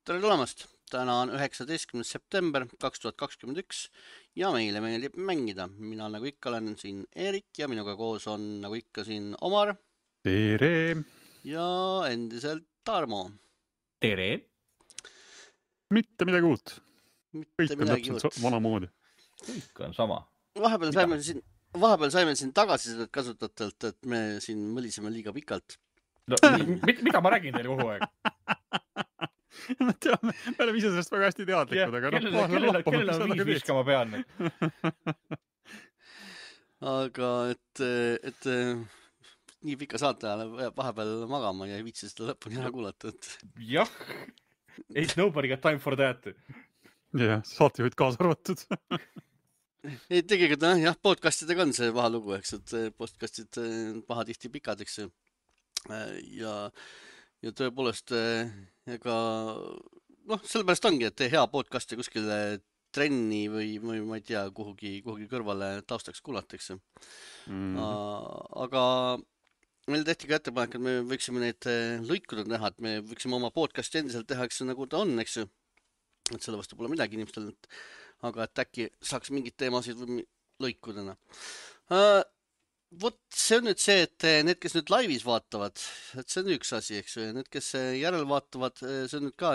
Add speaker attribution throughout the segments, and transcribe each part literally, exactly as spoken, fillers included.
Speaker 1: Tere tulemast! Täna on üheksateistkümnes september kaks tuhat kakskümmend üks ja meile meeldib mängida. Mina nagu ikka olen siin Erik ja minuga koos on nagu ikka siin Omar
Speaker 2: Tere!
Speaker 1: ja endiselt Tarmo.
Speaker 3: Tere!
Speaker 2: Mitte midagi uut.
Speaker 1: Mitte
Speaker 2: Kõik on
Speaker 1: midagi
Speaker 2: täpselt
Speaker 1: uut.
Speaker 2: vanamoodi.
Speaker 3: Kõik on sama.
Speaker 1: Vahepeal saime siin, vahepeal saime siin tagasisidet kasutajatelt, et me siin mõliseme liiga pikalt.
Speaker 3: No, mi- mida ma räägin teile kogu aeg?
Speaker 2: Me teame, me oleme ise sellest väga hästi teadlikud, aga noh,
Speaker 3: kellele, kellele, kellele on viis viskama peal nüüd?
Speaker 1: Aga et, et nii pika saate ajal vahepeal magama ja ei viitsi seda lõpuni ära kuulata. Et...
Speaker 3: Jah, ain't nobody got time for that.
Speaker 2: jah, saatejuhid kaasa arvatud.
Speaker 1: ei, tegelikult jah, jah, podcastidega on see paha lugu, eks, et podcastid paha tihti pikad, eks. Ja, ja tõepoolest, ega, noh, sellepärast ongi, et hea podcasti kuskile trenni või, või ma ei tea, kuhugi, kuhugi kõrvale taustaks kuulatakse. Mm. Aga meil tehti ka ettepanek, et me võiksime neid lõikuda teha, et me võiksime oma podcasti endiselt teha, eks nagu ta on, eks. Et selle vastu pole midagi inimestel, aga et äkki saaks mingid teemasid või lõikudena. Uh, Vot see on nüüd see, et need, kes nüüd laivis vaatavad, et see on üks asi, eks ju, ja need, kes järel vaatavad, see on nüüd ka,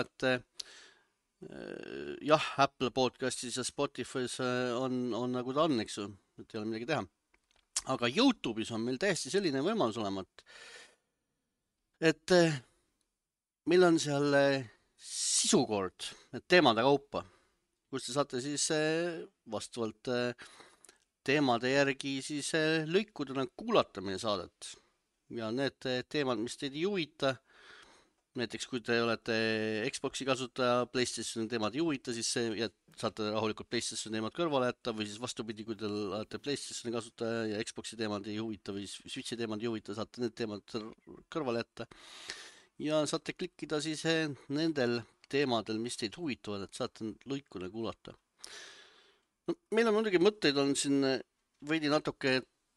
Speaker 1: et jah, Apple podcastis ja Spotify's on, on nagu ta on, eks ju, et ei ole midagi teha. Aga YouTube'is on meil täiesti selline võimalus olemat, et meil on seal sisukord, teemade kaupa, kus te saate siis vastavalt teemade järgi siis lõikudena kuulata meie saadet. Ja need teemad, mis teid ei huvita, näiteks kui te olete Xboxi kasutaja, PlayStationi teemad ei huvita, siis see, saate rahulikult PlayStationi teemad kõrvale jätta või siis vastupidi, kui te olete PlayStationi kasutaja ja Xboxi teemad ei huvita või Switchi teemad ei huvita, saate need teemad kõrvale jätta. Ja saate klikkida siis nendel teemadel, mis teid huvitavad, et saate lõikuna kuulata. No, meil on muidugi mõtteid on siin veidi natuke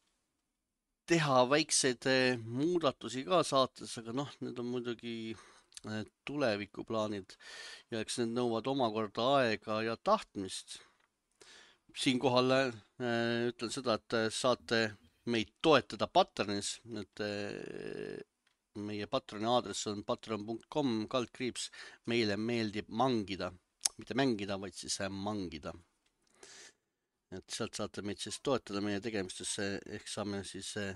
Speaker 1: teha väikseid muudatusi ka saates, aga noh, need on muidugi tulevikuplaanid ja eks need nõuavad omakorda aega ja tahtmist. Siinkohal äh, ütlen seda, et saate meid toetada Patreonis, et äh, meie Patreoni aadress on patreon punkt com kaldkriips meile meeldib mangida, mitte mängida, vaid siis mangida. Et sealt saate meid siis toetada meie tegemistesse, ehk saame siis äh,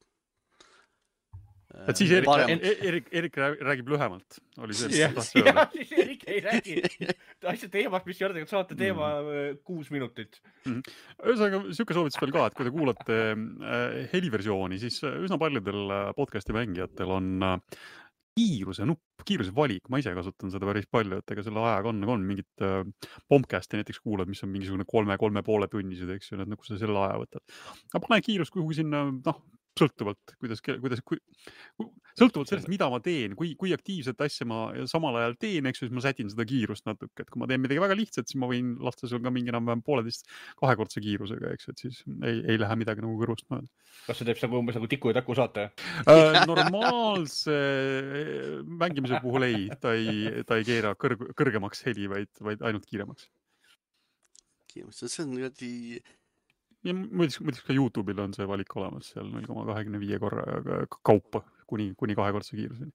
Speaker 2: et siis Erik, Erik, Erik räägib lühemalt. Oli see,
Speaker 3: ja, ja, siis Erik ei räägi. Asja teemast, mis jordega saate teema mm. kuus minutit.
Speaker 2: Mm. Ühesõnaga, siuke soovitus veel ka, et kui te kuulate äh, heliversiooni, siis üsna paljudel podcasti mängijatel on äh, kiiruse nupp, kiiruse valik. Ma ise kasutan seda päris palju, et ega selle ajaga on, on mingit äh, bombcasti näiteks kuulad, mis on mingisugune kolme, kolme poole tunnised, eks ju, et kui sa selle aja võtad. Aga pane kiirus kuhugi sinna, noh, sõltuvalt, kuidas, kuidas, kui, sõltuvalt sellest, mida ma teen, kui, kui aktiivset asja ma samal ajal teen, eks ju, siis ma sätin seda kiirust natuke, et kui ma teen midagi väga lihtsat, siis ma võin lasta sul ka mingi enam pooleteist kahekordse kiirusega, eks ju, et siis ei, ei lähe midagi nagu kõrvust mööda.
Speaker 3: Kas see teeb nagu umbes nagu tiku ja taku saate?
Speaker 2: Äh, normaalse mängimise puhul ei, ta ei, ta ei keera kõrg, kõrgemaks heli, vaid, vaid ainult kiiremaks.
Speaker 1: Kiiremaks, see on jäti...
Speaker 2: Ja mõttes, mõttes ka YouTube'il on see valik olemas seal null koma kakskümmend viis korra kaupa kuni, kuni kahekordse kiiruseni.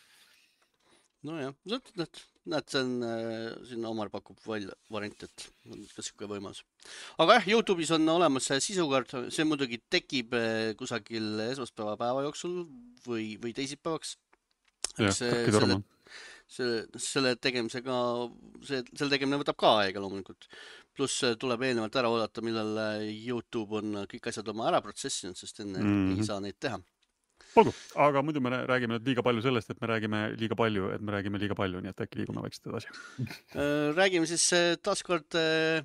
Speaker 1: No jah, näed, näed, see on, siin Omar pakub välja variant, et on ka siuke võimalus. Aga jah, YouTube'is on olemas sisukord, see muidugi tekib kusagil esmaspäeva päeva jooksul või, või teisipäevaks.
Speaker 2: Jah, kõiki torma.
Speaker 1: Selle, selle tegemisega, see, selle tegemine võtab ka aega loomulikult. Pluss tuleb eelnevalt ära oodata, millal YouTube on kõik asjad oma ära protsessinud, sest enne mm-hmm. ei saa neid teha.
Speaker 2: Olgu, aga muidu me räägime nüüd liiga palju sellest, et me räägime liiga palju, et me räägime liiga palju, nii et äkki liigume vaikselt edasi.
Speaker 1: Räägime siis taaskord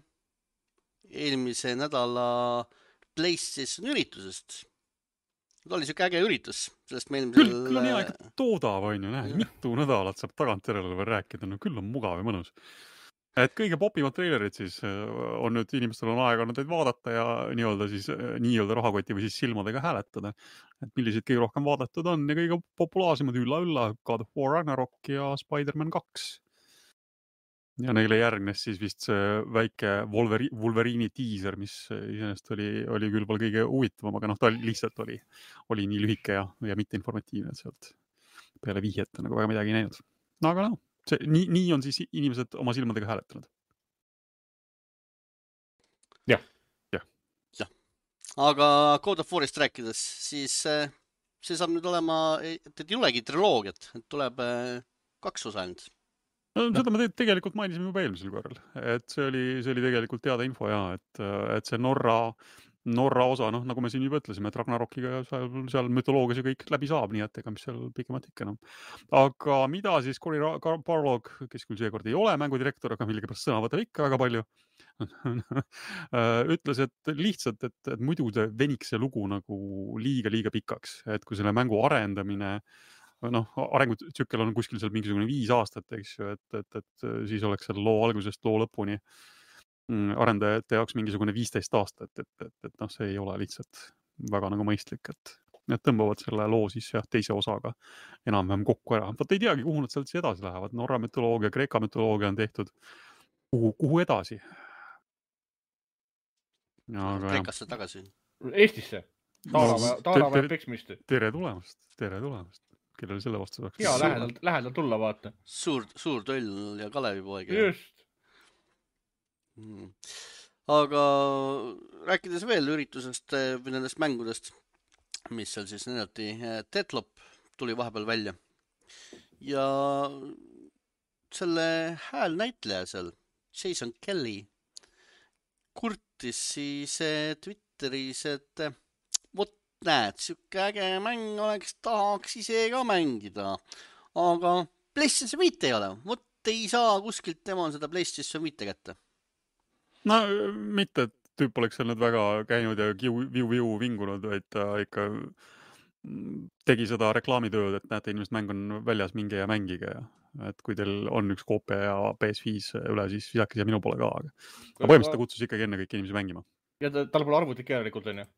Speaker 1: eelmise nädala PlayStation üritusest. Ta oli siuke äge üritus, sellest meil...
Speaker 2: Küll, küll on hea ikka toodav, on ju, näe, mitu nädalat saab tagant järele veel rääkida, no küll on mugav ja mõnus. Et kõige popimad trailerid siis on nüüd, inimestel on aega neid vaadata ja nii-öelda siis nii-öelda rahakoti või siis silmadega hääletada. Et millised kõige rohkem vaadatud on ja kõige populaarsemad ülla-ülla God of War Ragnarok ja Spider-Man kaks. ja neile järgnes siis vist see väike Wolveri, Wolverine'i teaser, mis iseenesest oli, oli küll pole kõige huvitavam, aga noh, ta lihtsalt oli, oli nii lühike ja, ja mitte informatiivne, et sealt peale vihjeta nagu väga midagi ei näinud. No aga noh, see, nii, nii on siis inimesed oma silmadega hääletanud.
Speaker 3: Jah.
Speaker 2: Jah.
Speaker 1: Jah. Aga God of War'ist rääkides, siis see saab nüüd olema, et ei olegi triloogiat, et tuleb kaks osa ainult.
Speaker 2: No, seda me tegelikult mainisime juba eelmisel korral, et see oli, see oli tegelikult teada info ja, et, et see Norra, Norra osa, noh, nagu me siin juba ütlesime, et Ragnarokiga seal, seal mütoloogias ju kõik läbi saab, nii et ega mis seal pikemat ikka enam. Aga mida siis Cory Barlog, kes küll seekord ei ole mängudirektor, aga millegipärast sõna võtab ikka väga palju, ütles, et lihtsalt, et, et muidu see veniks see lugu nagu liiga-liiga pikaks, et kui selle mängu arendamine noh, arengutsükkel on kuskil seal mingisugune viis aastat, eks ju, et, et, et siis oleks seal loo algusest loo lõpuni arendajate jaoks mingisugune viisteist aastat, et, et, et noh, see ei ole lihtsalt väga nagu mõistlik, et nad tõmbavad selle loo siis jah, teise osaga enam-vähem kokku ära. Vaat ei teagi, kuhu nad sealt siis edasi lähevad. Norra mütoloogia, Kreeka mütoloogia on tehtud. Kuhu, kuhu edasi?
Speaker 1: Aga Kreekasse jah. Tagasi.
Speaker 3: Eestisse. Taara või peksmist.
Speaker 2: Tere tulemast, tere tulemast. Kellel selle vastu saaks?
Speaker 3: Jaa, lähedalt, lähedalt tulla vaata.
Speaker 1: Suur, suur töll ja Kalevipoeg.
Speaker 3: Just.
Speaker 1: Hmm. Aga rääkides veel üritusest või nendest mängudest, mis seal siis näidati, Deathloop tuli vahepeal välja. Ja selle häälnäitleja seal, Jason Kelly, kurtis siis Twitteris, et vot näed, siuke äge mäng oleks, tahaks ise ka mängida. Aga PlayStation viite ei ole. Vot ei saa kuskilt tema seda PlayStation viite kätte.
Speaker 2: No mitte, et tüüp oleks seal nüüd väga käinud ja viu-viu vingunud, vaid ta ikka tegi seda reklaamitööd, et näete, inimest mäng on väljas, minge ja mängige. Ja. Et kui teil on üks koopia ja P S viis üle, siis visake siia minu poole ka. Aga, aga põhimõtteliselt ta kutsus ikkagi enne kõik inimesi mängima.
Speaker 3: Ja ta, tal pole arvutit järelikult, on ju?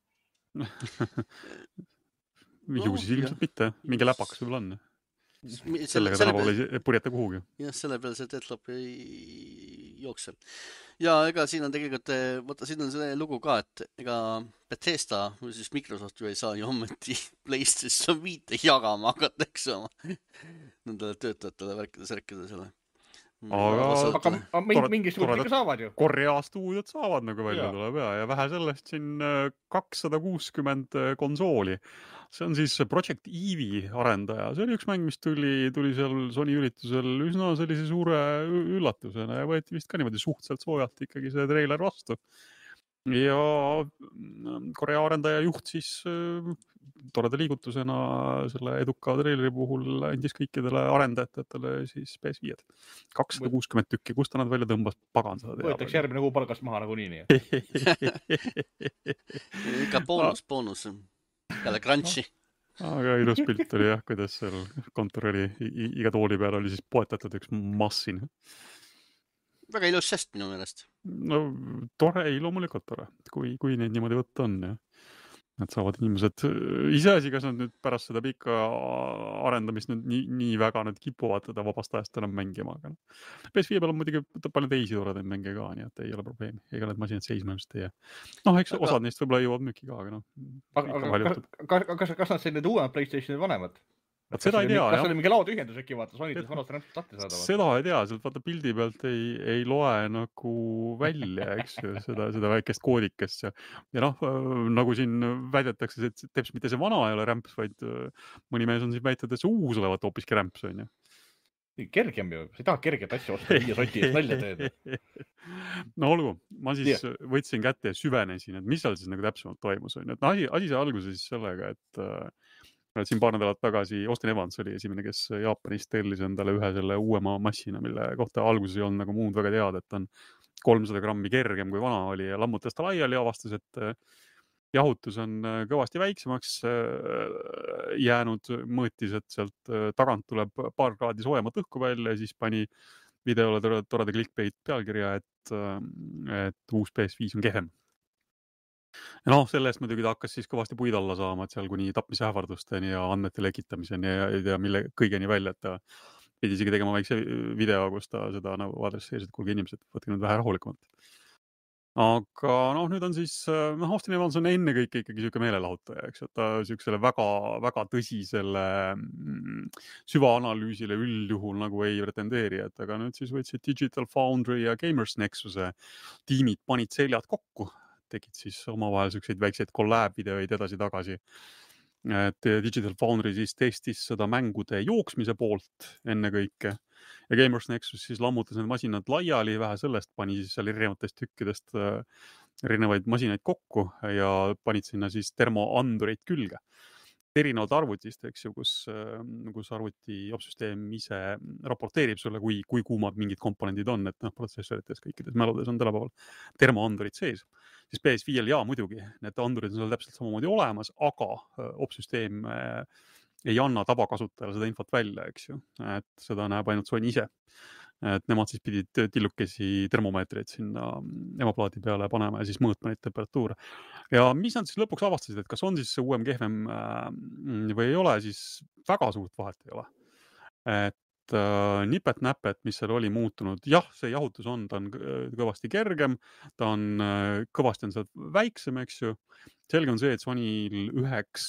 Speaker 2: Ju siis ilmselt mitte. Mingi läpakas võib-olla on. Sellega tänapäeval ei purjeta kuhugi.
Speaker 1: Jah, selle peale see Deathloop ei jookse. Ja ega siin on tegelikult, võtta, siin on see lugu ka, et ega Bethesda või siis Microsoft ju ei saa ju ommeti PlayStation viite jagama hakata, eks oma nendele töötajatele värkida särkida selle.
Speaker 2: Aga,
Speaker 3: aga, aga mingis suurt ikka saavad ju.
Speaker 2: Korea stuudiot saavad nagu välja ja. Tuleb ja, ja vähe sellest siin kakssada kuuskümmend konsooli. See on siis Project Eevee arendaja. See oli üks mäng, mis tuli, tuli seal Sony üritusel üsna sellise suure üllatusena ja võeti vist ka niimoodi suhteliselt soojalt ikkagi see treiler vastu. Ja Korea arendaja juht siis toreda liigutusena selle eduka treileri puhul andis kõikidele arendajatele siis P S viis. kakssada kuuskümmend tükki, kust ta nad välja tõmbas, pagan seda teha.
Speaker 3: Võetakse järgmine kuu palgast maha nagu nii.
Speaker 1: Ikka boonus, boonus. Peale crunchi.
Speaker 2: Aga ilus pilt oli jah, kuidas seal kontor oli, iga tooli peal oli siis poetatud üks massin.
Speaker 1: Väga ilus žest minu meelest.
Speaker 2: No tore, ei loomulikult tore, kui, kui neid niimoodi võtta on. Ja. Nad saavad inimesed, iseasi, kas nad nüüd pärast seda pikka arendamist nüüd nii, nii väga nüüd kipuvad teda vabast ajast enam mängima. Aga P S viis peal on muidugi palju teisi toredaid mänge ka, nii et ei ole probleemi. Ega need masinad seisma just ei jää. Noh, eks aga... osad neist võib-olla jõuavad müüki ka, aga noh.
Speaker 3: Aga kas, kas, kas nad selline uuemad PlayStationid vanemad?
Speaker 2: Kas seda ei tea,
Speaker 3: jah. Kas oli mingi laodühendus äkki vaata, Sonides vanast rämpsust tahti saada?
Speaker 2: Seda ei tea, sealt vaata pildi pealt ei, ei loe nagu välja, eks ju, seda, seda väikest koodikest. Ja, ja noh, nagu siin väidetakse, et teeps mitte see vana ei ole rämps, vaid mõni mees on siin väitud, et see uus olevat hoopiski rämps, on ju.
Speaker 3: Kergem ju, sa ei taha kerget asja osta viie soti eest välja teed.
Speaker 2: No olgu, ma siis yeah. võtsin kätte ja süvenesin, et mis seal siis nagu täpsemalt toimus. On. Et no, asi, asi see alguse siis sellega, et siin paar nädalat tagasi Austin Evans oli esimene, kes Jaapanist tellis endale ühe selle uuema massina, mille kohta alguses ei olnud nagu muud väga teada, et on kolmsada grammi kergem kui vana oli ja lammutas ta laiali ja avastas, et jahutus on kõvasti väiksemaks jäänud, mõõtis, et sealt tagant tuleb paar kraadi soojemat õhku välja ja siis pani videole toreda clickbait pealkirja, et, et uus P S viis on kehvem. Ja noh, sellest muidugi ta hakkas siis kõvasti puid alla saama, et seal kuni tapmise ähvardusteni ja andmete lekitamiseni ja, ja mille kõigeni välja, et ta pidi isegi tegema väikse video, kus ta seda nagu adresseeris, et kuulge inimesed, võtke nüüd vähe rahulikumalt. Aga noh, nüüd on siis, noh, Austin Evans on ennekõike ikkagi siuke meelelahutaja, eks, et ta siuksele väga, väga tõsisele mm, süvaanalüüsile üldjuhul nagu ei pretendeeri, et aga nüüd siis võtsid Digital Foundry ja Gamers Nexuse tiimid panid seljad kokku, tegid siis omavahel siukseid väikseid collab videoid edasi-tagasi. Et Digital Foundry siis testis seda mängude jooksmise poolt ennekõike ja Gamers Nexus siis lammutas need masinad laiali, vähe sellest pani siis seal erinevatest tükkidest erinevaid masinaid kokku ja panid sinna siis termoandureid külge. Erinevad arvutist, eks ju, kus, kus arvuti opsüsteem ise raporteerib sulle, kui, kui kuumad mingid komponendid on, et noh, protsessorites kõikides mäludes on tänapäeval termoandurid sees. Siis P S viiel ja muidugi, need andurid on seal täpselt samamoodi olemas, aga opsüsteem ei anna tavakasutajale seda infot välja, eks ju, et seda näeb ainult Sony ise. Et nemad siis pidid tillukesi termomeetreid sinna emaplaadi peale panema ja siis mõõtma neid temperatuure. Ja mis nad siis lõpuks avastasid, et kas on siis uuem kehvem või ei ole, siis väga suurt vahet ei ole. Et äh, nipet-näpet, mis seal oli muutunud, jah, see jahutus on, ta on kõvasti kergem, ta on kõvasti on sealt väiksem, eks ju. Selge on see, et Sonyl üheks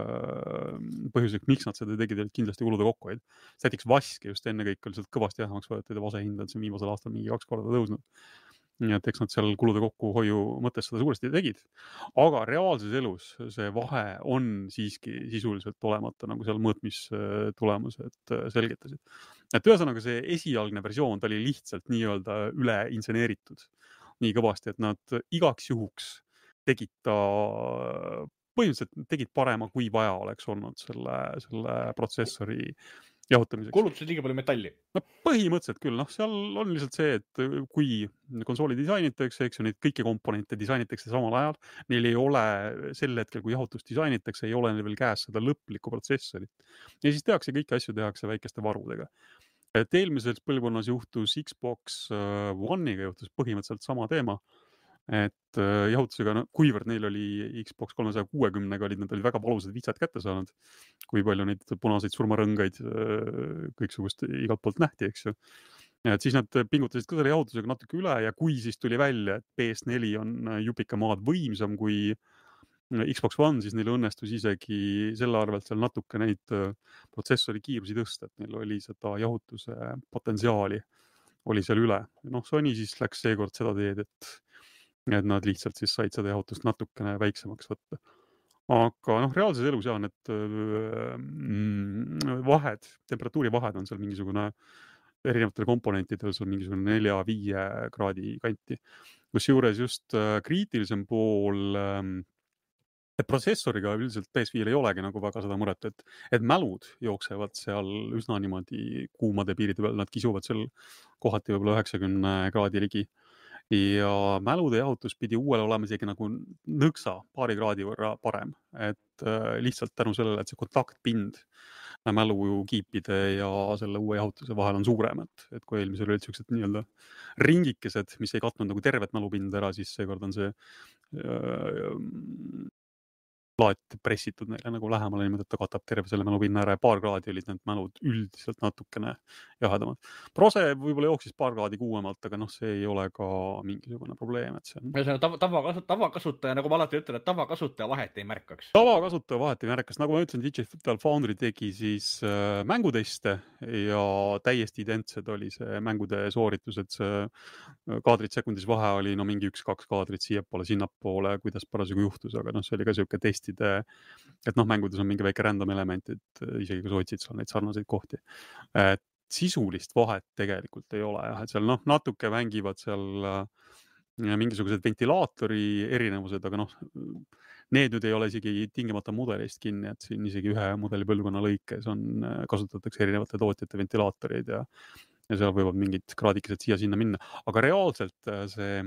Speaker 2: äh, põhjuseks, miks nad seda tegid, et kindlasti kulude kokkuhoid. Näiteks vaske just ennekõike oli sealt kõvasti jahmaks võetud ja vasehind on see viimasel aastal mingi kaks korda tõusnud. Nii et eks nad seal kulude kokkuhoiu mõttes seda suuresti tegid. Aga reaalses elus see vahe on siiski sisuliselt olemata, nagu seal mõõtmistulemused selgitasid. Et ühesõnaga see esialgne versioon, ta oli lihtsalt nii-öelda üle inseneeritud nii kõvasti, et nad igaks juhuks tegid ta, põhimõtteliselt tegid parema, kui vaja oleks olnud selle, selle protsessori jahutamiseks.
Speaker 3: Kulutused liiga palju metalli.
Speaker 2: No põhimõtteliselt küll, noh, seal on lihtsalt see, et kui konsooli disainitakse, eks ju, neid kõiki komponente disainitakse samal ajal, neil ei ole sel hetkel, kui jahutus disainitakse, ei ole neil veel käes seda lõplikku protsessorit. Ja siis tehakse kõiki asju, tehakse väikeste varudega. Et eelmises põlvkonnas juhtus Xbox One'iga juhtus põhimõtteliselt sama teema. Et jahutusega, no, kuivõrd neil oli Xbox kolmesaja kuuekümnega olid, nad olid väga valusad vitsad kätte saanud, kui palju neid punaseid surmarõngaid kõiksugust igalt poolt nähti, eks ju. Et siis nad pingutasid ka selle jahutusega natuke üle ja kui siis tuli välja, et P S neli on jupika maad võimsam kui Xbox One, siis neil õnnestus isegi selle arvelt seal natuke neid protsessori kiirusi tõsta, et neil oli seda jahutuse potentsiaali oli seal üle. Noh, Sony siis läks seekord seda teed, et et nad lihtsalt siis said seda jahutust natukene väiksemaks võtta. Aga noh, reaalses elus ja need vahed, temperatuuri vahed on seal mingisugune erinevatel komponentidel sul mingisugune nelja viie kraadi kanti. Kus juures just kriitilisem pool, et protsessoriga üldiselt P S viiel ei olegi nagu väga seda muret, et, et mälud jooksevad seal üsna niimoodi kuumade piiride peal, nad kisuvad seal kohati võib-olla üheksakümne kraadi ligi. Ja mälude jahutus pidi uuele olema isegi nagu nõksa paari kraadi võrra parem, et lihtsalt tänu sellele, et see kontaktpind mälu kiipide ja selle uue jahutuse vahel on suurem, et, et kui eelmisel olid sellised nii-öelda ringikesed, mis ei katnud nagu tervet mälupinda ära, siis seekord on see äh, plaat pressitud neile nagu lähemale niimoodi, et ta katab terve selle mälupinna ära ja paar kraadi olid need mälud üldiselt natukene jahedamad. Prose võib-olla jooksis paar kraadi kuuemalt, aga noh, see ei ole ka mingisugune probleem, et see on...
Speaker 3: Tava, tavakasutaja, tavakasutaja, nagu ma alati ütlen, et tavakasutaja vahet ei märkaks.
Speaker 2: Tavakasutaja vahet ei märkaks. Nagu ma ütlen, Digital Foundry tegi siis äh, mänguteste ja täiesti identsed oli see mängude sooritus, et see kaadrit sekundis vahe oli no mingi üks-kaks kaadrit siiapoole, sinnapoole, kuidas parasjagu juhtus, aga noh, see oli ka siuke testi et noh, mängudes on mingi väike random element, et isegi kui sa otsid seal neid sarnaseid kohti. Et sisulist vahet tegelikult ei ole, jah, et seal noh, natuke mängivad seal mingisugused ventilaatori erinevused, aga noh, need nüüd ei ole isegi tingimata mudelist kinni, et siin isegi ühe mudeli põlvkonna lõikes on, kasutatakse erinevate tootjate ventilaatoreid ja, ja seal võivad mingid kraadikesed siia-sinna minna, aga reaalselt see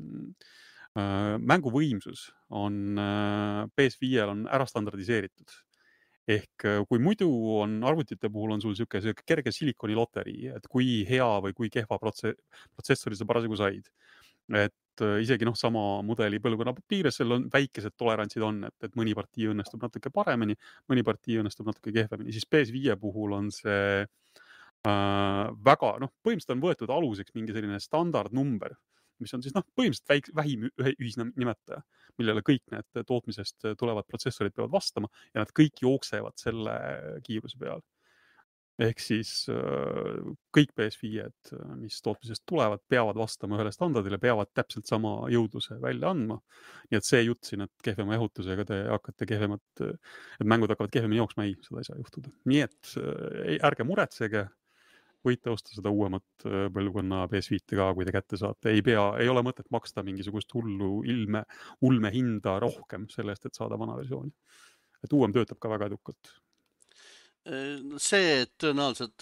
Speaker 2: mängu võimsus on P S viiel on ära standardiseeritud. Ehk kui muidu on arvutite puhul on sul siuke, siuke kerge silikoni loterii, et kui hea või kui kehva protse- protsessori sa parasjagu said. Et isegi noh, sama mudeli põlvkonna piires seal on väikesed tolerantsid on, et, et mõni partii õnnestub natuke paremini, mõni partii õnnestub natuke kehvemini. Siis P S viie puhul on see äh, väga, noh, põhimõtteliselt on võetud aluseks mingi selline standardnumber, mis on siis noh, põhimõtteliselt väik, vähim ühisnimetaja, millele kõik need tootmisest tulevad protsessorid peavad vastama ja nad kõik jooksevad selle kiiruse peal. Ehk siis kõik P S viied, mis tootmisest tulevad, peavad vastama ühele standardile, peavad täpselt sama jõudluse välja andma. Nii et see jutt siin, et kehvema jahutusega te hakkate kehvemat, et mängud hakkavad kehvemini jooksma, ei, seda ei saa juhtuda. Nii et ärge muretsege, võite osta seda uuemat põlvkonna P S viite ka, kui te kätte saate. Ei pea, ei ole mõtet maksta mingisugust hullu ilme, ulme hinda rohkem sellest, et saada vana versiooni. Et uuem töötab ka väga edukalt.
Speaker 1: See, et tõenäoliselt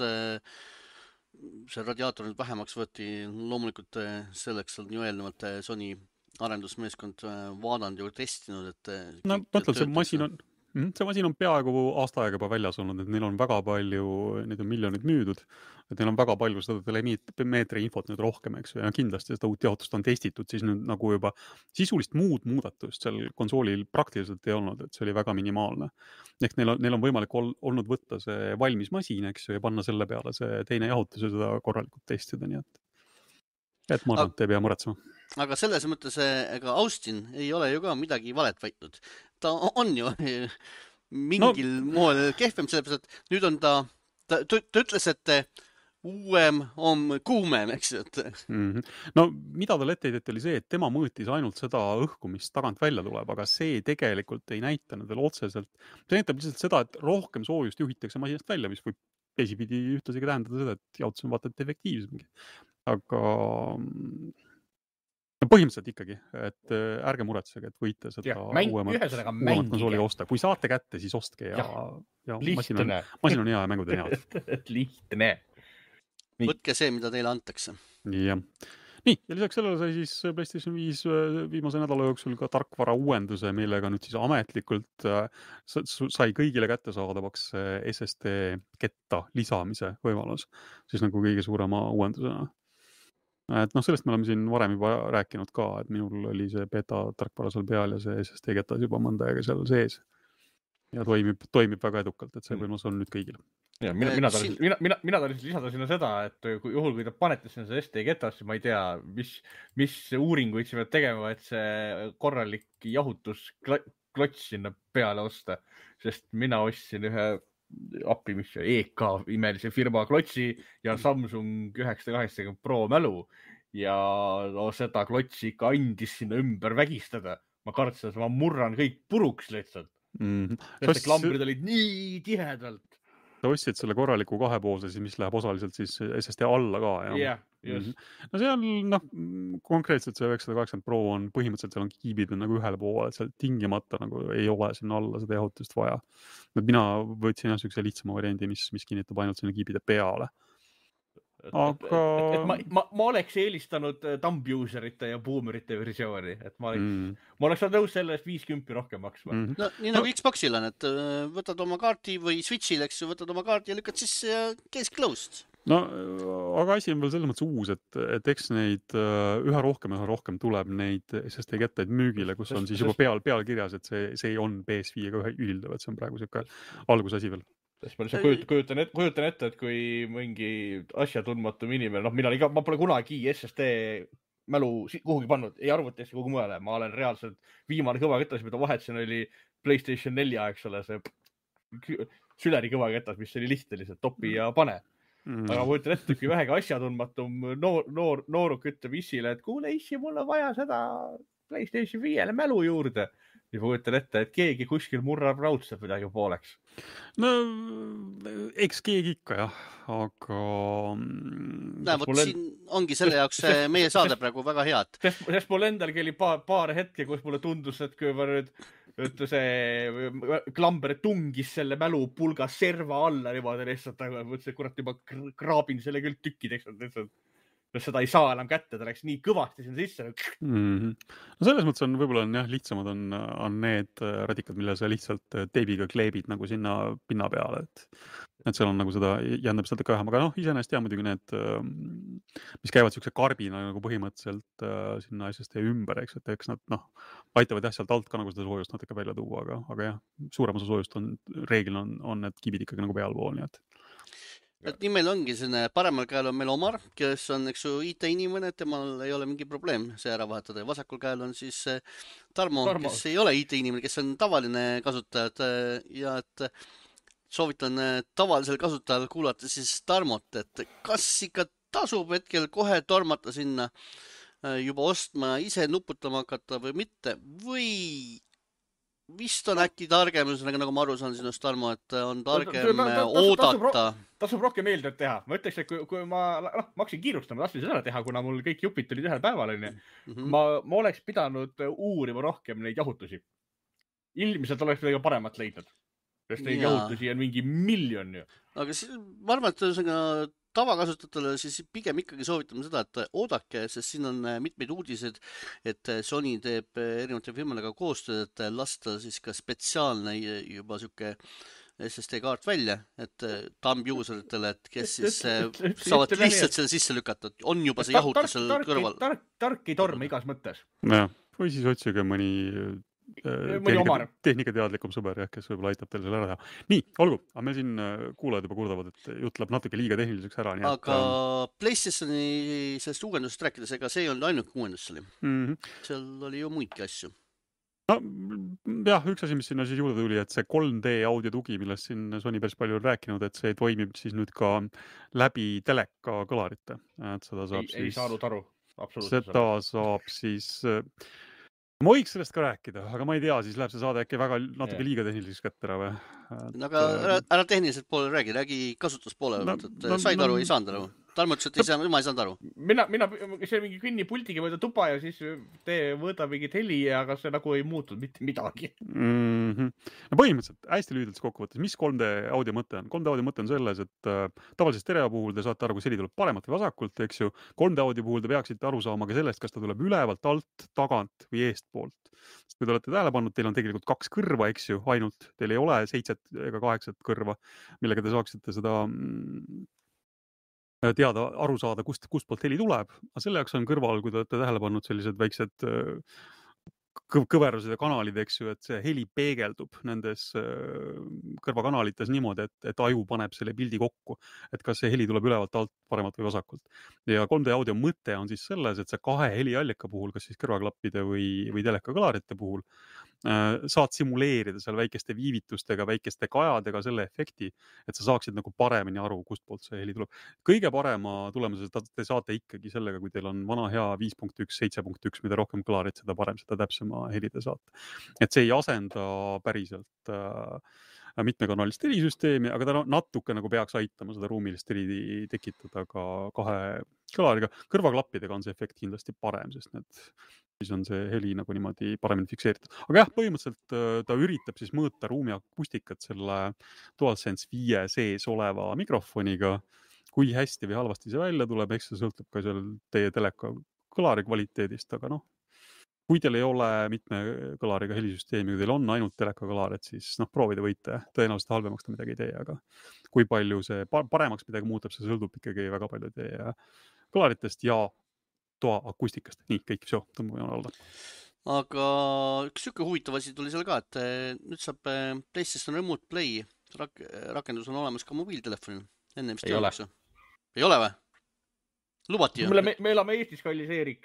Speaker 1: see radiaator nüüd vähemaks võeti, loomulikult selleks on ju eelnevalt Sony arendusmeeskond vaadanud ja testinud, et
Speaker 2: no mõtled, see masin on see masin on peaaegu aasta aega juba väljas olnud, et neil on väga palju, neid on miljonid müüdud, et neil on väga palju seda telemeetri infot nüüd rohkem, eks ju, ja kindlasti seda uut jahutust on testitud, siis nüüd nagu juba sisulist muud muudatust seal konsoolil praktiliselt ei olnud, et see oli väga minimaalne. Ehk neil on, neil on võimalik ol, olnud võtta see valmis masin, eks ju, ja panna selle peale see teine jahutus ja seda korralikult testida, nii et et ma arvan, et ei pea muretsema.
Speaker 1: Aga selles mõttes, ega Austin ei ole ju ka midagi valet võitnud. Ta on ju mingil no. moel kehvem, sellepärast, et nüüd on ta, ta, ta ütles, et uuem on kuumem, eks ju.
Speaker 2: Mm-hmm. No mida tal ette heideti oli see, et tema mõõtis ainult seda õhku, mis tagant välja tuleb, aga see tegelikult ei näitanud veel otseselt. See näitab lihtsalt seda, et rohkem soojust juhitakse masinast välja, mis võib teisipidi ühtlasi tähendada seda, et jaotus on vaata, et efektiivsemgi. Aga põhimõtteliselt ikkagi, et ärge muretsege, et võite seda
Speaker 3: ja, mäng,
Speaker 2: uuemat konsooli osta. Kui saate kätte, siis ostke ja, ja, ja masin, on, masin on hea ja mängud on head.
Speaker 3: Lihtne.
Speaker 1: Võtke see, mida teile antakse.
Speaker 2: Ja. Nii, ja lisaks sellele sai siis PlayStation viis viimase nädala jooksul ka tarkvara uuenduse, millega nüüd siis ametlikult sai kõigile kättesaadavaks S S D ketta lisamise võimalus, siis nagu kõige suurema uuendusena. Et noh, sellest me oleme siin varem juba rääkinud ka, et minul oli see beta tarkvara seal peal ja see S S D ketas juba mõnda aega seal sees. Ja toimib, toimib väga edukalt, et see võimalus on nüüd kõigile.
Speaker 3: Ja, mina, mina tahan mina, mina, mina lisada sinna seda, et kui, juhul, kui te panete sinna see S S D ketasse, ma ei tea, mis, mis uuringuid siin peab tegema, et see korralik jahutusklots sinna peale osta. Sest mina ostsin ühe appi, mis E K imelise firma klotsi ja Samsung üheksasada kaheksakümmend Pro mälu ja no, seda klotsi ikka andis sinna ümber vägistada. Ma kartsin, et ma murran kõik puruks lihtsalt. Mm-hmm. Sest klambrid olid nii tihedalt.
Speaker 2: Sa ostsid selle korraliku kahepoolse, siis mis läheb osaliselt siis S S D alla ka.
Speaker 3: Jah, yeah, just.
Speaker 2: Mm-hmm. No seal, noh, konkreetselt see üheksasada kaheksakümmend Pro on põhimõtteliselt seal on kiibid nagu ühel pool, et seal tingimata nagu ei ole sinna alla seda jahutust vaja. Mina võtsin jah sükse lihtsama variandi, mis, mis kinnitab ainult sinna kiibide peale. Aga...
Speaker 3: Et, et ma, ma, ma oleks eelistanud thumb-userite ja boomerite versiooni, et ma oleks, mm. ma oleks nõus selle eest viiskümmend rohkem maksma.
Speaker 1: Mm. No, nii nagu no. Xboxil on, et võtad oma kaarti või Switchil, eks ju, võtad oma kaarti ja lükkad sisse ja case closed.
Speaker 2: No, aga asi on veel selles mõttes uus, et, et eks neid üha rohkem, üha rohkem tuleb neid S S D kettaid müügile, kus on siis juba peal, peal kirjas, et see, see on P S viiega ühildav, et see on praegu siuke algusasi veel.
Speaker 3: Sest ma lihtsalt kujutan, kujutan, ette, kujutan ette, et kui mingi asja tundmatum inimene, noh, mina iga, ma pole kunagi S S D mälu kuhugi pannud, ei arvutisse kuhugi mujale. Ma olen reaalselt viimane kõvaketas, mida vahetasin, oli PlayStation nelja, eks ole, see süleri kõvaketas, mis oli lihtne, topi ja pane. Mm. Aga ma kujutan ette, kui vähega asja tundmatum noor, noor, nooruk ütleb issile, et kuule issi, mul on vaja seda PlayStation viiele mälu juurde. Ja ma kujutan ette, et keegi kuskil murrab raudselt midagi pooleks.
Speaker 2: No, eks keegi ikka jah, aga...
Speaker 1: Näe, võt siin ongi selle jaoks meie saade praegu väga head.
Speaker 3: Sest, sest mul endalgi oli paar, paar hetke, kus mulle tundus, et kui ma nüüd ütle see klamber tungis selle mälu pulga serva alla niimoodi lihtsalt, aga mõtlesin, et kurat juba kraabin selle küll tükkideks, lihtsalt seda ei saa enam kätte, ta läks nii kõvasti siin sisse.
Speaker 2: Mm-hmm. No selles mõttes on võib-olla on jah, lihtsamad on, on need radikad, mille sa lihtsalt teibiga kleebid nagu sinna pinna peale, et, et seal on nagu seda, jändab seda ka vähem, aga noh, iseenesest jah, muidugi need, mis käivad siukse karbina nagu põhimõtteliselt sinna S S D ümber, eks, et eks nad noh, aitavad jah sealt alt ka nagu seda soojust natuke välja tuua, aga, aga jah, suurem osa soojust on, reeglina on, on need kibid ikkagi nagu pealpool, nii et
Speaker 1: et nimel ongi selline, paremal käel on meil Omar, kes on, eks ju, I T-inimene, temal ei ole mingi probleem see ära vahetada. Ja vasakul käel on siis Tarmo,
Speaker 3: Tarmo.
Speaker 1: kes ei ole I T-inimene, kes on tavaline kasutajad ja et soovitan tavalisel kasutajal kuulata siis Tarmot, et kas ikka tasub hetkel kohe tormata sinna juba ostma, ise nuputama hakata või mitte, või vist on äkki targem, nagu ma aru saan sinust, Tarmo, et on targem oodata.
Speaker 3: Tasub rohkem meeldivat teha. Ma ütleks, et kui, kui ma, noh, ma hakkasin kiirustama, ma tahtsin seda teha, kuna mul kõik jupid tulid ühel päeval, on. Mm-hmm. Ma, ma oleks pidanud uurima rohkem neid jahutusi. Ilmselt oleks midagi paremat leidnud. Sest neid ja. jahutusi on mingi miljon ju.
Speaker 1: Aga siis, ma arvan, et tavakasutajatele siis pigem ikkagi soovitame seda, et oodake, sest siin on mitmeid uudiseid, et Sony teeb erinevate firmadega koostööd, et lasta siis ka spetsiaalne juba siuke S S D kaart välja, et thumb useritele, et kes siis saavad lihtsalt selle sisse lükata, on juba see jahutus seal kõrval.
Speaker 3: Tark, tark ei torma igas mõttes.
Speaker 2: Ja, või siis otsige mõni tehnika, tehnikateadlikum sõber, jah, kes võib-olla aitab teile selle ära teha. Nii, olgu, aga meil siin kuulajad juba kurdavad, et jutt läheb natuke liiga tehniliseks ära. Nii
Speaker 1: aga
Speaker 2: et,
Speaker 1: PlayStationi sellest uuendusest rääkides, ega see ei olnud ainult uuendus oli.
Speaker 2: Mm-hmm.
Speaker 1: Seal oli ju muidki asju.
Speaker 2: No, jah, üks asi, mis sinna siis juurde tuli, et see kolm D audio tugi, millest siin Sony päris palju on rääkinud, et see toimib siis nüüd ka läbi teleka kõlarite. Et seda saab
Speaker 3: ei,
Speaker 2: siis,
Speaker 3: ei saanud aru.
Speaker 2: Seda saab siis... Ma võiks sellest ka rääkida, aga ma ei tea, siis läheb see saade äkki väga natuke yeah. liiga tehniliseks kätte ära või?
Speaker 1: No, aga ära, ära tehniliselt poole räägi, räägi kasutuspoole, no, et no, said aru, no, ei saanud aru. Tarmo ütles, et ei saa, ma ei saanud aru.
Speaker 3: Mina, mina, see mingi kõnni pultiga võida tuba ja siis tee võõda mingit heli, aga see nagu ei muutud mitte midagi.
Speaker 2: Mm-hmm. No põhimõtteliselt, hästi lühidalt kokkuvõttes, mis kolm D audio mõte on? kolm D audio mõte on selles, et äh, tavaliselt stereo puhul te saate aru, kui heli tuleb paremat või vasakult, eks ju. kolm D audio puhul te peaksite aru saama ka sellest, kas ta tuleb ülevalt, alt, tagant või eestpoolt. Sest kui te olete tähele pannud, teil on tegelikult kaks kõrva, eks ju, ainult. Teil ei ole seitset ega kaheksat kõrva, millega te saaksite seda mm, teada, aru saada, kust, kust poolt heli tuleb. Aga selle jaoks on kõrval, kui te olete tähele pannud sellised väiksed kõ kõverused ja kanalid, eks ju, et see heli peegeldub nendes kõrvakanalites niimoodi, et, et aju paneb selle pildi kokku, et kas see heli tuleb ülevalt alt, paremat või vasakult. Ja kolm D audio mõte on siis selles, et see kahe heliallika puhul, kas siis kõrvaklappide või, või telekakõlarite puhul, saad simuleerida seal väikeste viivitustega, väikeste kajadega selle efekti, et sa saaksid nagu paremini aru, kust poolt see heli tuleb. Kõige parema tulemuse te saate ikkagi sellega, kui teil on vana hea viis punkt üks, seitse punkt üks, mida rohkem kõlarit, seda parem, seda täpsema helide saate. Et see ei asenda päriselt äh, mitmekanalist helisüsteemi, aga ta natuke nagu peaks aitama seda ruumilist heli tekitada ka kahe kõlariga. Kõrvaklappidega on see efekt kindlasti parem, sest need siis on see heli nagu niimoodi paremini fikseeritud. Aga jah, põhimõtteliselt ta üritab siis mõõta ruumi akustikat selle DualSense viie sees oleva mikrofoniga. Kui hästi või halvasti see välja tuleb, eks see sõltub ka seal teie teleka kõlari kvaliteedist, aga noh, kui teil ei ole mitme kõlariga helisüsteemi, kui teil on ainult teleka kõlarid, siis noh, proovida võite. Tõenäoliselt halvemaks ta midagi ei tee, aga kui palju see paremaks midagi muutab, see sõltub ikkagi väga palju teie kõlaritest ja toa akustikast. Nii, kõik, see tõmbu joon alla.
Speaker 1: Aga üks siuke huvitav asi tuli seal ka, et nüüd saab PlayStation Remote Play rak rakendus on olemas ka mobiiltelefonil. Enne vist ei ole. Ei ole või? Lubati ju?
Speaker 3: Me, me, me elame Eestis, kallis Eerik.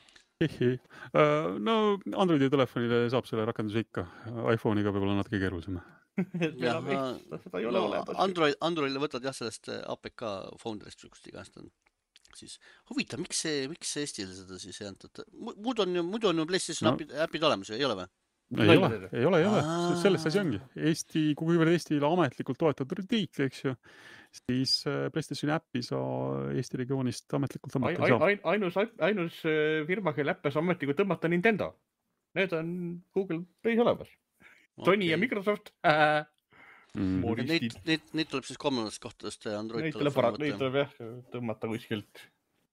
Speaker 2: No Androidi telefonile saab selle rakenduse ikka. iPhone'iga võib-olla natuke keerulisem.
Speaker 1: Ja, no, Android, Androidile võtad jah sellest A P K Founderist sükust igast on. Siis huvitav, miks see, miks see Eestile seda siis ei antud? Muud on ju, muud on ju PlayStation no. äpid, äpid olemas, ei ole või?
Speaker 2: Ei ole, ei ole, ei ole. Sellest asi ongi. Eesti, kuivõrd Eestile ametlikult toetatud riik, eks ju, siis PlayStation äppi sa Eesti regioonist ametlikult tõmmata ei saa.
Speaker 3: Ain, ainus, ainus firma, kelle äppe sa ametlikult tõmmata Nintendo. Need on Google Play's olemas. Sony okay. ja Microsoft. Äh,
Speaker 1: Mm. Neid, neid, neid tuleb siis kolmandast kohtadest Android
Speaker 3: neid tuleb, ära, neid tuleb jah tõmmata kuskilt.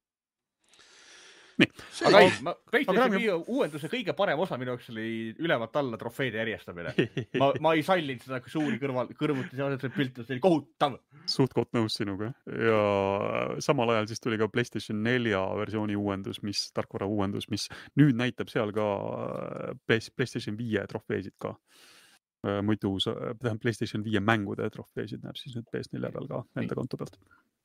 Speaker 2: Nii.
Speaker 3: Aga ei, ma PlayStation viie uuenduse kõige parem osa minu jaoks oli ülevalt alla trofeede järjestamine. Ma, ma ei sallinud seda suuri kõrval, kõrvuti see pilt, see oli kohutav.
Speaker 2: Suht koht nõus sinuga. Ja samal ajal siis tuli ka PlayStation nelja versiooni uuendus, mis, tarkvara uuendus, mis nüüd näitab seal ka PlayStation viie trofeesid ka. muidu tähendab PlayStation viie mängude trofeesid näeb siis nüüd P S neli peal ka enda konto pealt.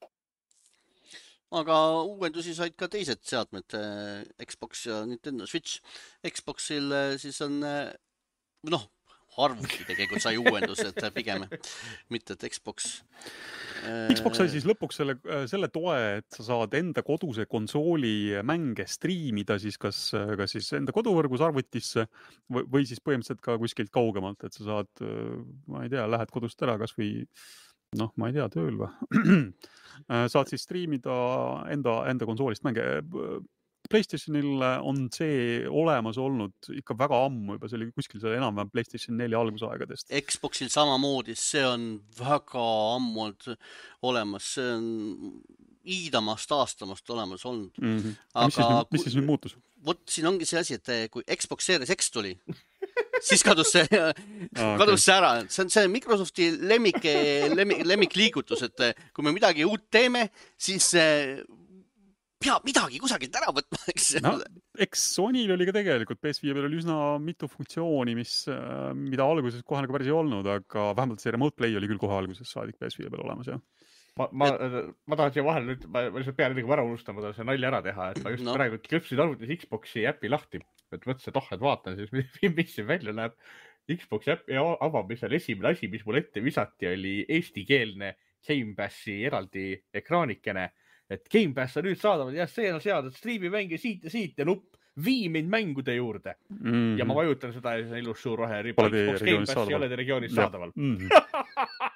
Speaker 1: Aga uuendusi said ka teised seadmed, Xbox ja Nintendo Switch. Xboxil siis on, noh, arvuti tegelikult sai uuendused pigem, mitte et Xbox.
Speaker 2: Xbox sai siis lõpuks selle, selle toe, et sa saad enda koduse konsooli mänge striimida siis kas, kas siis enda koduvõrgus arvutisse või, või siis põhimõtteliselt ka kuskilt kaugemalt, et sa saad, ma ei tea, lähed kodust ära kas või noh, ma ei tea, tööl või. Saad siis striimida enda, enda konsoolist mänge. PlayStationil on see olemas olnud ikka väga ammu juba, see oli kuskil see enam-vähem PlayStation neli algusaegadest.
Speaker 1: Xboxil samamoodi, see on väga ammu olemas, see on iidamast aastamast olemas olnud.
Speaker 2: Mm-hmm.
Speaker 1: Aga
Speaker 2: mis, siis, mis siis nüüd muutus?
Speaker 1: Vot siin ongi see asi, et kui Xbox Series X tuli, siis kadus see,
Speaker 2: ah,
Speaker 1: kadus
Speaker 2: okay.
Speaker 1: see ära. See on see Microsofti lemmik, lemmik, lemmik liigutus, et kui me midagi uut teeme, siis peab midagi kusagilt ära võtma, eks?
Speaker 2: No, eks Sonyl oli ka tegelikult, P S viie peal oli üsna mitu funktsiooni, mis, mida alguses kohe nagu päris ei olnud, aga vähemalt see remote play oli küll kohe alguses saadik P S viie peal olemas, jah.
Speaker 3: Ma, ma, ma tahan siia vahel nüüd, ma, ma lihtsalt pean midagi ära unustama, ma tahan see nalja ära teha, et ma just no. praegu klõpsin arvutis Xboxi äpi lahti, et mõtlesin, et oh, et vaatan siis, mis see välja näeb. Xboxi äpi avamisel esimene asi, mis mul ette visati, oli eestikeelne Game Passi eraldi ekraanikene, et Game Pass on nüüd saadavad, jah, see on seadnud striimimänge siit ja siit ja nupp, vii mind mängude juurde. Mm-hmm. Ja ma vajutan seda ja see on ilus suur rohe riba. Xbox Game Pass ei ole te regioonis saadaval. Mm-hmm.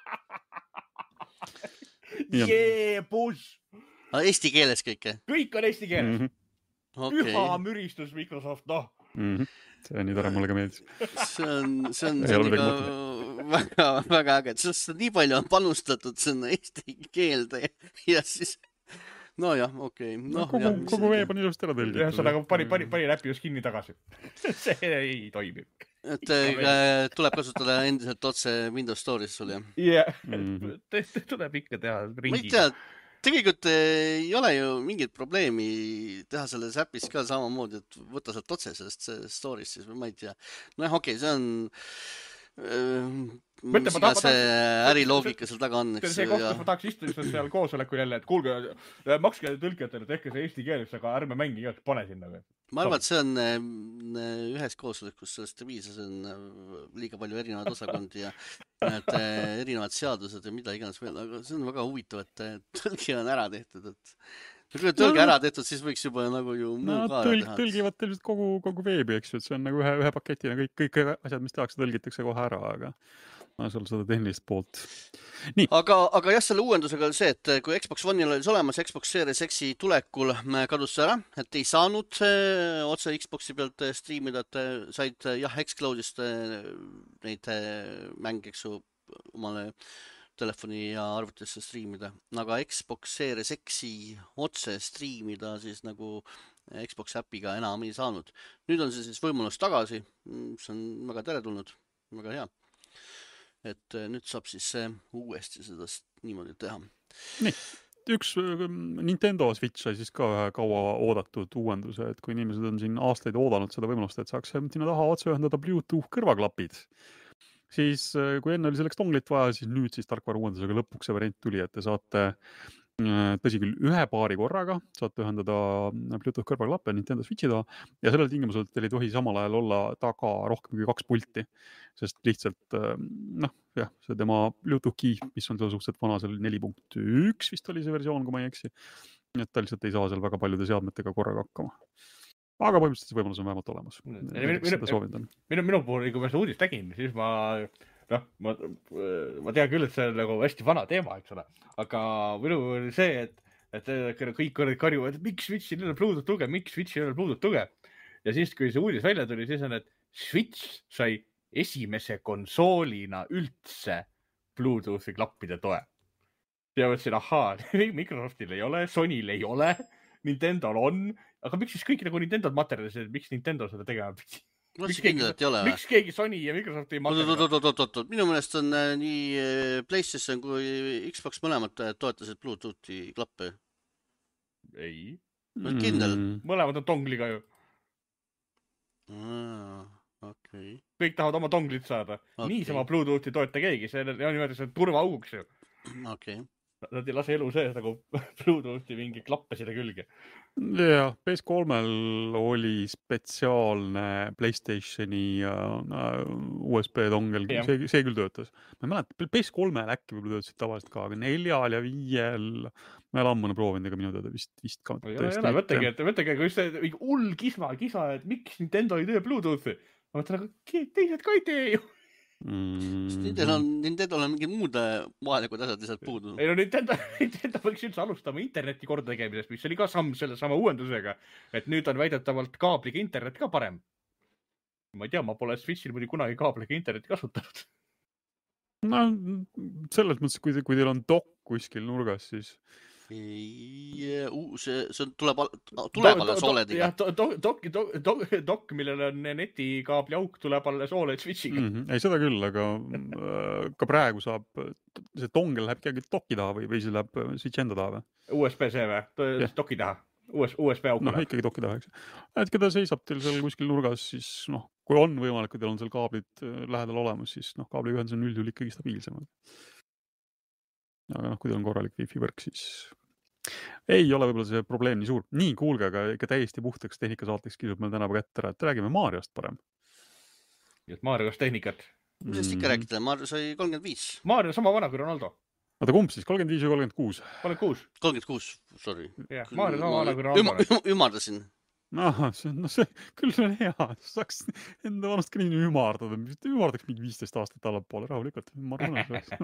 Speaker 3: Jee, buss!
Speaker 1: Eesti keeles kõike?
Speaker 3: Kõik on eesti keeles.
Speaker 2: Mm-hmm.
Speaker 1: Okay.
Speaker 3: Üha müristus Microsoft, noh.
Speaker 2: Mm-hmm. See on nii tore, mulle ka meeldis.
Speaker 1: See on, see on, see on ikka väga, väga äge. Sest nii palju on panustatud sinna eesti keelde ja siis... No jah, okei. Okay. No,
Speaker 2: no, kogu,
Speaker 1: jah,
Speaker 2: kogu veeb on ilusasti ära tõlgitud.
Speaker 3: Ja seda pani, pani, pani läpi just kinni tagasi. See ei toimi.
Speaker 1: Et äh, tuleb kasutada endiselt otse Windows Store'is sul, jah?
Speaker 3: Jah, mm-hmm. tuleb ikka teha ringi.
Speaker 1: Ma ei tea, tegelikult ei ole ju mingit probleemi teha selles äpis ka samamoodi, et võtta sealt otse sellest Store'is, siis ma ei tea. No jah, okei, okay, see on... Mõtle, ma tahan, see äriloogika seal taga on.
Speaker 3: See koht, kus ma tahaks istuda seal koosolekul jälle, et kuulge, makske tõlkijatele, tehke see eesti keeles, aga ärme mängi igalt pane sinna.
Speaker 1: Ma arvan, et see on ühes koosolekus sellest viisa, see on liiga palju erinevaid osakondi ja need erinevad seadused ja mida iganes veel, aga see on väga huvitav, et tõlgi on ära tehtud, et kui tõlge ära tehtud, siis võiks juba nagu ju muu
Speaker 2: no,
Speaker 1: ka
Speaker 2: tõlg,
Speaker 1: teha.
Speaker 2: Tõlgivad tõlgivad kogu, kogu veebi, eks ju, et see on nagu ühe, ühe paketina kõik, kõik asjad, mis tehakse, tõlgitakse kohe ära, aga ma sul seda tehnilist poolt. Nii.
Speaker 1: Aga, aga jah, selle uuendusega oli see, et kui Xbox One'il oli olemas, Xbox Series X-i tulekul kadus see ära, et ei saanud otse Xboxi pealt striimida, et said jah, Xcloudist neid mänge, eks ju, omale telefoni ja arvutisse striimida, aga Xbox Series X-i otse striimida siis nagu Xbox äpiga enam ei saanud. Nüüd on see siis võimalus tagasi, see on väga teretulnud, väga hea. Et nüüd saab siis uuesti seda niimoodi teha.
Speaker 2: Nii, üks Nintendo Switch sai siis ka ühe kaua oodatud uuenduse, et kui inimesed on siin aastaid oodanud seda võimalust, et saaks sinna taha otse ühendada Bluetooth kõrvaklapid, siis kui enne oli selleks donglit vaja, siis nüüd siis tarkvara uuendusega lõpuks see variant tuli, et te saate tõsi küll ühe paari korraga, saate ühendada Bluetooth kõrvaklappe Nintendo Switchi taha ja sellel tingimusel teil ei tohi samal ajal olla taga rohkem kui kaks pulti, sest lihtsalt noh, jah, see tema Bluetooth key, mis on seal suhteliselt vana, seal neli punkt üks vist oli see versioon, kui ma ei eksi, et ta lihtsalt ei saa seal väga paljude seadmetega korraga hakkama. Aga põhimõtteliselt see võimalus on vähemalt olemas.
Speaker 3: Minu, minu, minu puhul, kui ma seda uudist tegin, siis ma, noh, ma, ma tean küll, et see on nagu hästi vana teema, eks ole. Aga minu oli see, et, et kõik karjuvad, et miks Switchil ei ole Bluetooth tuge, miks Switchil ei ole Bluetooth tuge. Ja siis, kui see uudis välja tuli, siis on, et Switch sai esimese konsoolina üldse Bluetoothi klappide toe. Ja mõtlesin, ahaa, Microsoftil ei ole, Sonyl ei ole, Nintendol on, aga miks siis kõik nagu Nintendo materjalis, et miks Nintendo seda tegema?
Speaker 1: Miks keegi,
Speaker 3: miks keegi Sony ja Microsoft ei materjali?
Speaker 1: Minu mõnest on nii PlayStation kui Xbox mõlemad toetasid Bluetoothi klappe.
Speaker 3: Ei.
Speaker 1: Kindel?
Speaker 3: Mõlemad on dongliga ju.
Speaker 1: okei.
Speaker 3: Kõik tahavad oma donglit saada.
Speaker 1: Okei.
Speaker 3: Niisama Bluetoothi toeta keegi, see on niimoodi see turvaauguks ju.
Speaker 1: Okei.
Speaker 3: Nad ei lase elu sees nagu Bluetoothi mingi klappe sinna külge.
Speaker 2: jah, P S kolmel oli spetsiaalne PlayStationi uh, U S B dongel,
Speaker 3: Jah.
Speaker 2: see, see küll töötas. Ma ei mäleta, P S kolmel äkki võib-olla töötasid tavaliselt ka, aga neljal ja viiel ma ei ole ammune proovinud, ega minu teada vist, vist ka
Speaker 3: ei ole, ei ole, mõtlegi, et mõtlegi, kui see mingi hull kisma, kisa, et miks Nintendo ei tee Bluetoothi. Ma mõtlen, aga teised ka ei tee ju.
Speaker 2: Mm.
Speaker 1: Nintendo on, Nintendo on mingi muud vajalikud asjad lihtsalt puudu.
Speaker 3: Ei no Nintendo, Nintendo võiks üldse alustama interneti korda tegemisest, mis oli ka samm selle sama uuendusega, et nüüd on väidetavalt kaabliga internet ka parem. Ma ei tea, ma pole Switchil mõni kunagi kaabliga internetti kasutanud.
Speaker 2: No selles mõttes, kui, kui teil on dok kuskil nurgas, siis
Speaker 1: Ei, see, see tuleb, tuleb alles olediga.
Speaker 3: Jah, dok, dok, dok, dok, millel on netikaabli auk, tuleb alles oled Switchiga.
Speaker 2: mm -hmm. ei, seda küll, aga ka praegu saab, see dongel läheb ikkagi doki taha või, või see läheb Switch enda taha või?
Speaker 3: U S B C või? Doki taha. U S B auk.
Speaker 2: noh, ikkagi doki taha, eks. Et keda seisab teil seal kuskil nurgas, siis noh, kui on võimalik, kui teil on seal kaablid lähedal olemas, siis noh, kaabliühendus on üldjuhul ikkagi stabiilsemad. aga noh, kui teil on korralik wifi võrk, siis ei ole võib-olla see probleem nii suur. Nii, kuulge, aga ikka täiesti puhtaks tehnikasaateks kisub meil täna kätte ära, et räägime Mariost parem.
Speaker 3: Et Mariost tehnikat.
Speaker 1: Mis mm. ikka räägite? Mario sai kolmkümmend viis.
Speaker 3: Mario sama vana kui Ronaldo.
Speaker 2: Oota, kumb siis? kolmkümmend viis või kolmkümmend kuus?
Speaker 3: kolmkümmend kuus.
Speaker 1: kolmkümmend kuus, sorry.
Speaker 3: Jah, Mario sama vana kui Ronaldo.
Speaker 1: Üm, ümardasin.
Speaker 2: Ahah, see, no see küll on hea. Saaks enda vanast ka nii ümardada. Ümardaks mingi viisteist aastat allapoole rahulikult. Ma arvan,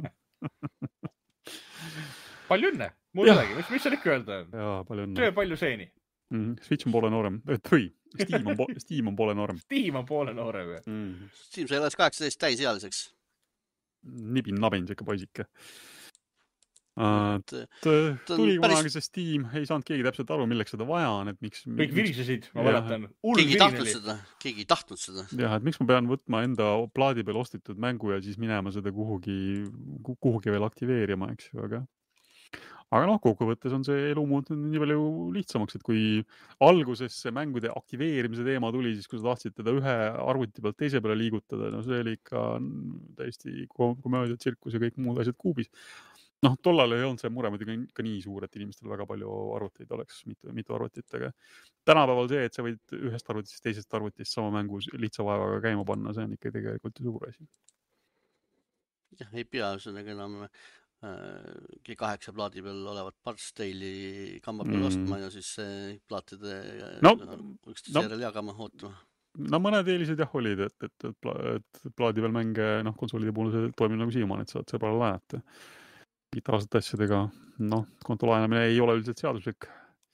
Speaker 3: palju õnne, mul olegi, mis, mis seal ikka öelda on?
Speaker 2: Jaa, palju õnne.
Speaker 3: Töö palju seeni.
Speaker 2: Mm, Switch on poole noorem. Või, Steam on, po Steam on poole noorem.
Speaker 3: Steam on poole noorem.
Speaker 2: Mm.
Speaker 1: Steam sai alles kaheksateist täisealiseks.
Speaker 2: Nibin nabin siuke poisike. Uh, tuli
Speaker 1: päris...
Speaker 2: kunagi see Steam, ei saanud keegi täpselt aru, milleks seda vaja on, et miks...
Speaker 3: Kõik virisesid, ma mäletan.
Speaker 1: Keegi ei tahtnud seda, keegi ei tahtnud seda.
Speaker 2: Jah, et miks ma pean võtma enda plaadi peal ostitud mängu ja siis minema seda kuhugi, kuhugi veel aktiveerima, eks ju, aga... Aga noh, kokkuvõttes on see elu muutunud nii palju lihtsamaks, et kui alguses see mängude aktiveerimise teema tuli, siis kui sa tahtsid teda ühe arvuti pealt teise peale liigutada, no see oli ikka täiesti komöödia, tsirkus ja kõik muud asjad kuubis. Noh, tollal ei olnud see mure muidugi ka nii suur, et inimestel väga palju arvuteid oleks, mitu, mitu arvutit, aga tänapäeval see, et sa võid ühest arvutist teisest arvutist sama mängus lihtsa vaevaga käima panna, see on ikka tegelikult ju suur asi.
Speaker 1: Jah, ei pea, see on enam G kaheksa plaadi peal olevat Parstale'i kamba peal mm. ostma ja siis plaatide
Speaker 2: no,
Speaker 1: üksteise no, järel jagama ootama.
Speaker 2: No mõned eelised jah olid, et, et, et, et plaadi peal mänge, noh, konsolide puhul see toimib nagu siiamaani, et saad sõbrale laenata. Digitaalsete asjadega, noh, konto laenamine ei ole üldiselt seaduslik.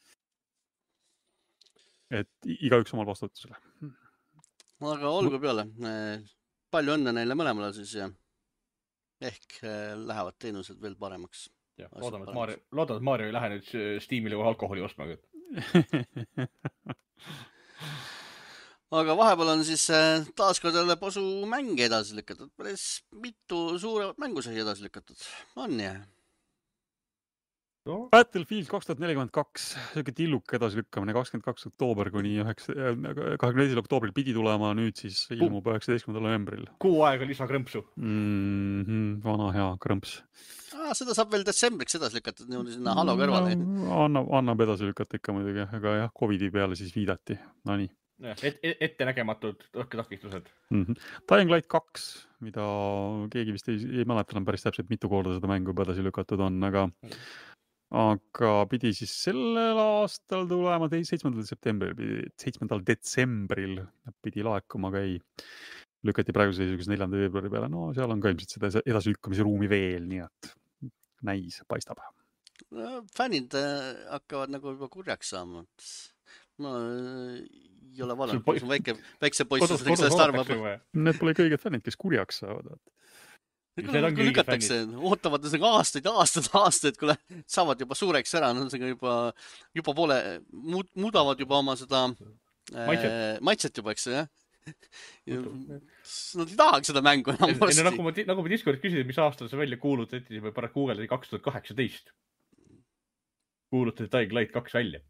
Speaker 2: Et igaüks omal vastutusele.
Speaker 1: Aga olgu peale. Palju õnne neile mõlemale siis ja ehk lähevad teenused veel paremaks.
Speaker 3: Ja, loodame, et Mario, loodame, et Mario ei lähe nüüd Steamile või alkoholi ostma.
Speaker 1: Aga vahepeal on siis taaskord jälle posu mänge edasi lükatud. Päris mitu suuremat mängu sai edasi lükatud. On jah?
Speaker 2: No. Battlefield kaks tuhat nelikümmend kaks, selline tilluk edasi lükkamine, kakskümmend kaks oktoober kuni kahekümne teisel oktoobril pidi tulema, nüüd siis ilmub üheksateistkümnendal novembril.
Speaker 3: Kuu aega lisa krõmpsu.
Speaker 2: Mm-hmm, vana hea krõmps.
Speaker 1: Ah, seda saab veel detsembriks edasi lükatud, niimoodi sinna Halo kõrvale.
Speaker 2: No, annab, annab edasi lükata ikka muidugi, aga jah, Covidi peale siis viidati. No nii.
Speaker 3: Et, ette nägematud takistused.
Speaker 2: Mm-hmm. Dying Light kaks, mida keegi vist ei, ei mäleta enam päris täpselt mitu korda seda mängu edasi lükatud on, aga aga pidi siis sellel aastal tulema seitsmendal septembril, seitsmendal detsembril pidi laekuma, aga ei lükati praeguse seisugas neljanda veebruari peale. No seal on ka ilmselt seda edasi lükkamise ruumi veel, nii et näis, paistab.
Speaker 1: No, fännid hakkavad nagu juba kurjaks saama. No ei ole valem, kui on väike, väikse poissus sellest arvab.
Speaker 2: Need pole kõiged fännid, kes kurjaks saavad.
Speaker 1: Kui lükatakse, ootavad aastaid, aastaid, aastaid, kui saavad juba suureks ära, no see juba, juba pole, muudavad juba oma seda
Speaker 3: maitset,
Speaker 1: äh, maitset juba, eks, jah. Nad ei tahaks seda mängu enam
Speaker 3: varsti. Nagu ma, nagu ma Discordis küsisin, mis aastal see välja kuulutati, siis me pärast Google'i kaks tuhat kaheksateist kuulutati Dying Light kaks välja.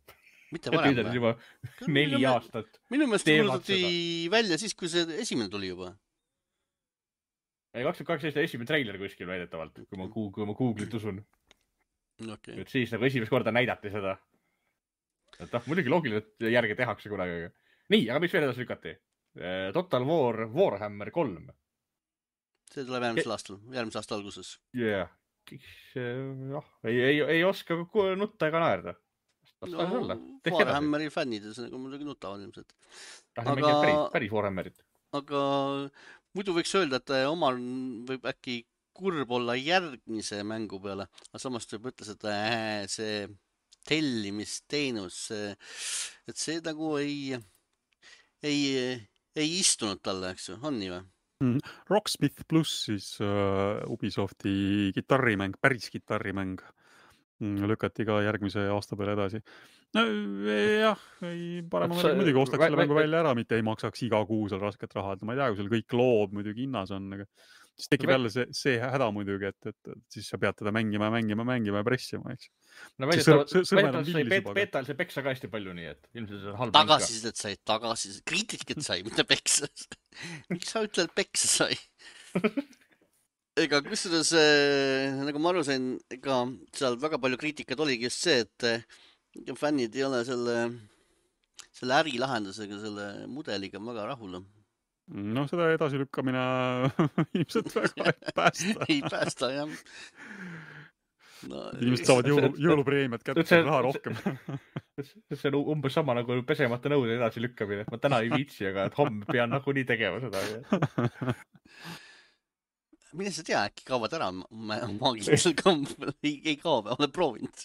Speaker 1: mitte varem
Speaker 3: Twitter
Speaker 1: või?
Speaker 3: juba neli aastat.
Speaker 1: Minu meelest
Speaker 3: teevad
Speaker 1: kuulutati välja siis, kui see esimene tuli juba.
Speaker 3: ei, kaks tuhat kaheksateist esimene treiler kuskil väidetavalt, kui ma, kui ma Google'it usun.
Speaker 1: Okay.
Speaker 3: Et siis nagu esimest korda näidati seda. Et noh, muidugi loogiline, et järgi tehakse kunagi. Nii, aga mis veel edasi lükati? Total War Warhammer kolm.
Speaker 1: See tuleb järgmisel aastal, järgmise aasta alguses.
Speaker 3: Jah. Yeah. Oh, ei, ei, ei oska nutta ega naerda.
Speaker 1: No, Warhammeri fännides nagu muidugi nutavad ilmselt.
Speaker 3: Aga... Päris, päris Warhammerit.
Speaker 1: Aga muidu võiks öelda, et omal võib äkki kurb olla järgmise mängu peale. Aga samas tuleb ütles, et äh, see tellimisteenus, et see nagu ei, ei, ei istunud talle, eks ju, on nii või?
Speaker 2: Mm. Rocksmith pluss siis uh, Ubisofti kitarrimäng, päris kitarrimäng mm, lükati ka järgmise aasta peale edasi. No jah, ei, parem on muidugi ostaks selle mängu välja ära, mitte ei maksaks iga kuu seal rasket raha. Ma ei tea, kui seal kõik loob muidugi hinnas on, aga siis tekib jälle see, see häda muidugi, et, et, et siis sa pead teda mängima, mängima, mängima ja pressima, eks.
Speaker 3: No väidetavalt betal see peksa ka hästi palju, nii et ilmselt see on halb.
Speaker 1: Tagasisidet sai, tagasisidet, kriitikat sai, mitte peksa. Miks sa ütled, peksa sai? Ega kusjuures, nagu ma aru sain, ega seal väga palju kriitikat oligi just see, et fännid ei ole selle, selle ärilahendusega, selle mudeliga väga rahul.
Speaker 2: No seda edasilükkamine ilmselt väga ei päästa.
Speaker 1: Ei päästa, jah.
Speaker 2: No, inimesed saavad jõulu, jõulupreemiat kätte, see raha rohkem.
Speaker 3: See on umbes sama nagu pesemata nõude edasilükkamine. Ma täna ei viitsi, aga et homme pean nagu nii tegema seda.
Speaker 1: Mine sa tea, äkki kaovad ära maagilisel kombel. Ei, ei kao, olen proovinud.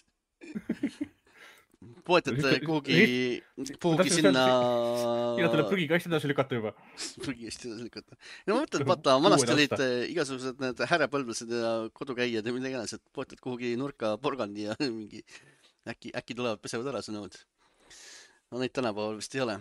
Speaker 1: Poetad kuhugi, kuhugi sinna...
Speaker 3: Ina tuleb prügikast edasi lükata juba.
Speaker 1: Prügikast edasi lükata. No ma mõtlen, vaata, vanasti olid igasugused need härepõlvlased ja kodukäijad ja midagi ennast, et poetad kuhugi nurka porgandi ja mingi äkki, äkki tulevad pesevad ära see nõud. No neid tänapäeval vist ei ole.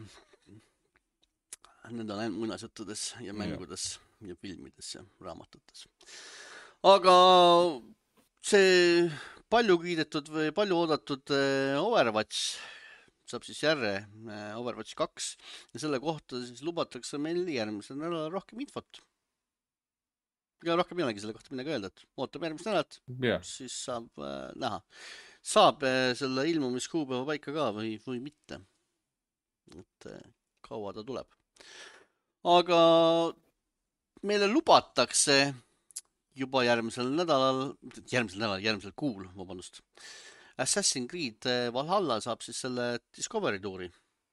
Speaker 1: Need on ainult muinasjuttudes ja mängudes ja filmides ja raamatutes. Aga see... palju kiidetud või palju oodatud Overwatch saab siis järre Overwatch kaks ja selle kohta siis lubatakse meil järgmisel nädalal rohkem infot. Ja rohkem ei olegi selle kohta midagi öelda, et ootame järgmist nädalat, yeah. Siis saab äh, näha. Saab äh, selle ilmumiskuupäeva paika ka või, või mitte. Et äh, kaua ta tuleb. Aga meile lubatakse juba järgmisel nädalal, järgmisel nädalal, järgmisel kuul, vabandust. Assassin's Creed Valhalla saab siis selle Discovery tuuri.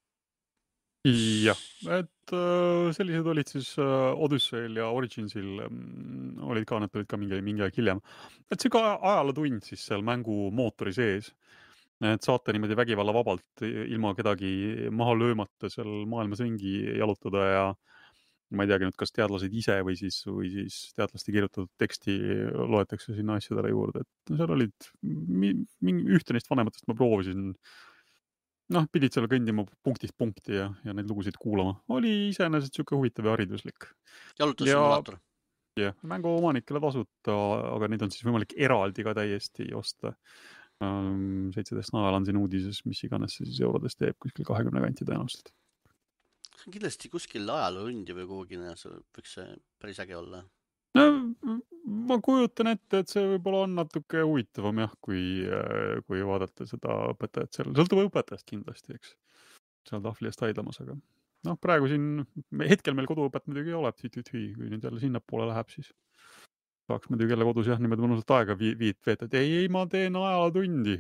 Speaker 2: Jah, et äh, sellised olid siis äh, Odyssey'l ja Originsil ähm, olid ka, need olid ka mingi, mingi aeg hiljem. Et see ka ajalootund siis seal mängu mootori sees. Et saate niimoodi vägivalla vabalt ilma kedagi maha löömata seal maailmas ringi jalutada ja ma ei teagi nüüd, kas teadlased ise või siis, või siis teadlaste kirjutatud teksti loetakse sinna asjadele juurde. Et seal olid mingi ühte neist vanematest ma proovisin. Noh, pidid seal kõndima punktist punkti ja, ja neid lugusid kuulama. Oli iseenesest siuke huvitav ja hariduslik.
Speaker 1: Jalutussimulaator.
Speaker 2: Jah, mängu omanikele tasuta, aga neid on siis võimalik eraldi ka täiesti osta. seitseteist najal on siin uudises, mis iganes see siis eurodest teeb kuskil kahekümne kanti tõenäoliselt.
Speaker 1: Kindlasti kuskil ajaloohundi või kuhugi võiks see päris äge olla.
Speaker 2: No, ma kujutan ette, et see võib-olla on natuke huvitavam jah, kui, kui vaadata seda õpetajat seal. Sõltub õpetajast kindlasti, eks. Seal tahvli eest haidlamas, aga noh, praegu siin, hetkel meil koduõpet muidugi ei ole, tüü-tüü, kui nüüd jälle sinna poole läheb, siis saaks muidugi jälle kodus jah, niimoodi mõnusalt aega viit veeta, et ei, ei, ma teen ajalootundi.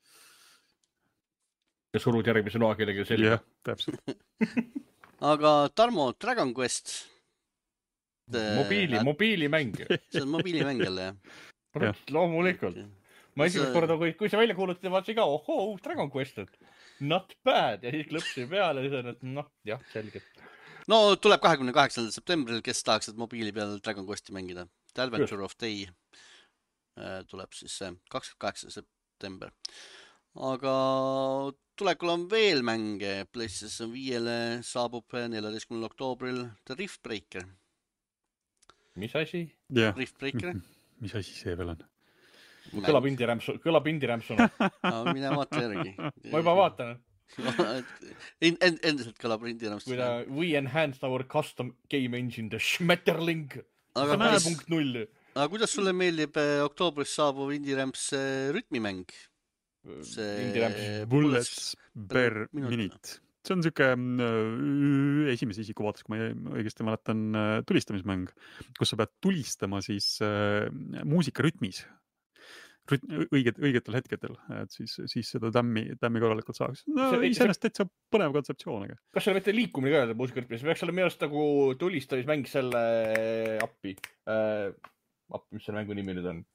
Speaker 3: Ja surud järgmise noa kellegi selga.
Speaker 2: Jah, täpselt.
Speaker 1: Aga Tarmo, Dragon Quest.
Speaker 3: Mobiili, äh, mobiilimäng.
Speaker 1: See on mobiilimäng jälle, jah?
Speaker 3: Ja. Loomulikult. Ma esimest korda, kui, kui see välja kuulutati, vaatasin ka, ohoo, Dragon Quest, not bad. Ja siis klõpsi peale, siis on, et noh, jah, selge.
Speaker 1: No tuleb kahekümne kaheksandal septembril, kes tahaks, et mobiili peal Dragon Questi mängida. The Adventure Just. of Day äh, tuleb siis kakskümmend kaheksa september. Aga tulekul on veel mänge. PlayStation viiele saabub neljateistkümnendal oktoobril The Rift Breaker.
Speaker 3: Mis asi?
Speaker 2: Yeah.
Speaker 1: Rift Breaker.
Speaker 2: Mis asi see veel on?
Speaker 3: Kõlab indirämpsuna. Kõlab indirämpsuna.
Speaker 1: No, mine vaata järgi.
Speaker 3: Ma juba vaatan.
Speaker 1: endiselt kõlab Indie Ramps.
Speaker 3: kui ta we enhanced our custom game engine, the Schmetterling
Speaker 1: aga,
Speaker 3: kaks punkt null.
Speaker 1: aga kuidas sulle meeldib oktoobris saabuv Indie Ramps rütmimäng?
Speaker 3: See
Speaker 2: Bullets per minute. See on siuke esimese isiku vaates, kui ma õigesti mäletan, tulistamismäng, kus sa pead tulistama siis muusika rütmis. Õiget, õigetel hetkedel, et siis, siis seda tämmi, tämmi korralikult saaks. No, iseenesest täitsa põnev kontseptsioon. Aga.
Speaker 3: Kas seal mitte liikumine ka öelda muusikarütmis? Peaks olla minu arust nagu tulistamismäng selle appi. Äh, appi, mis selle mängu nimi nüüd on?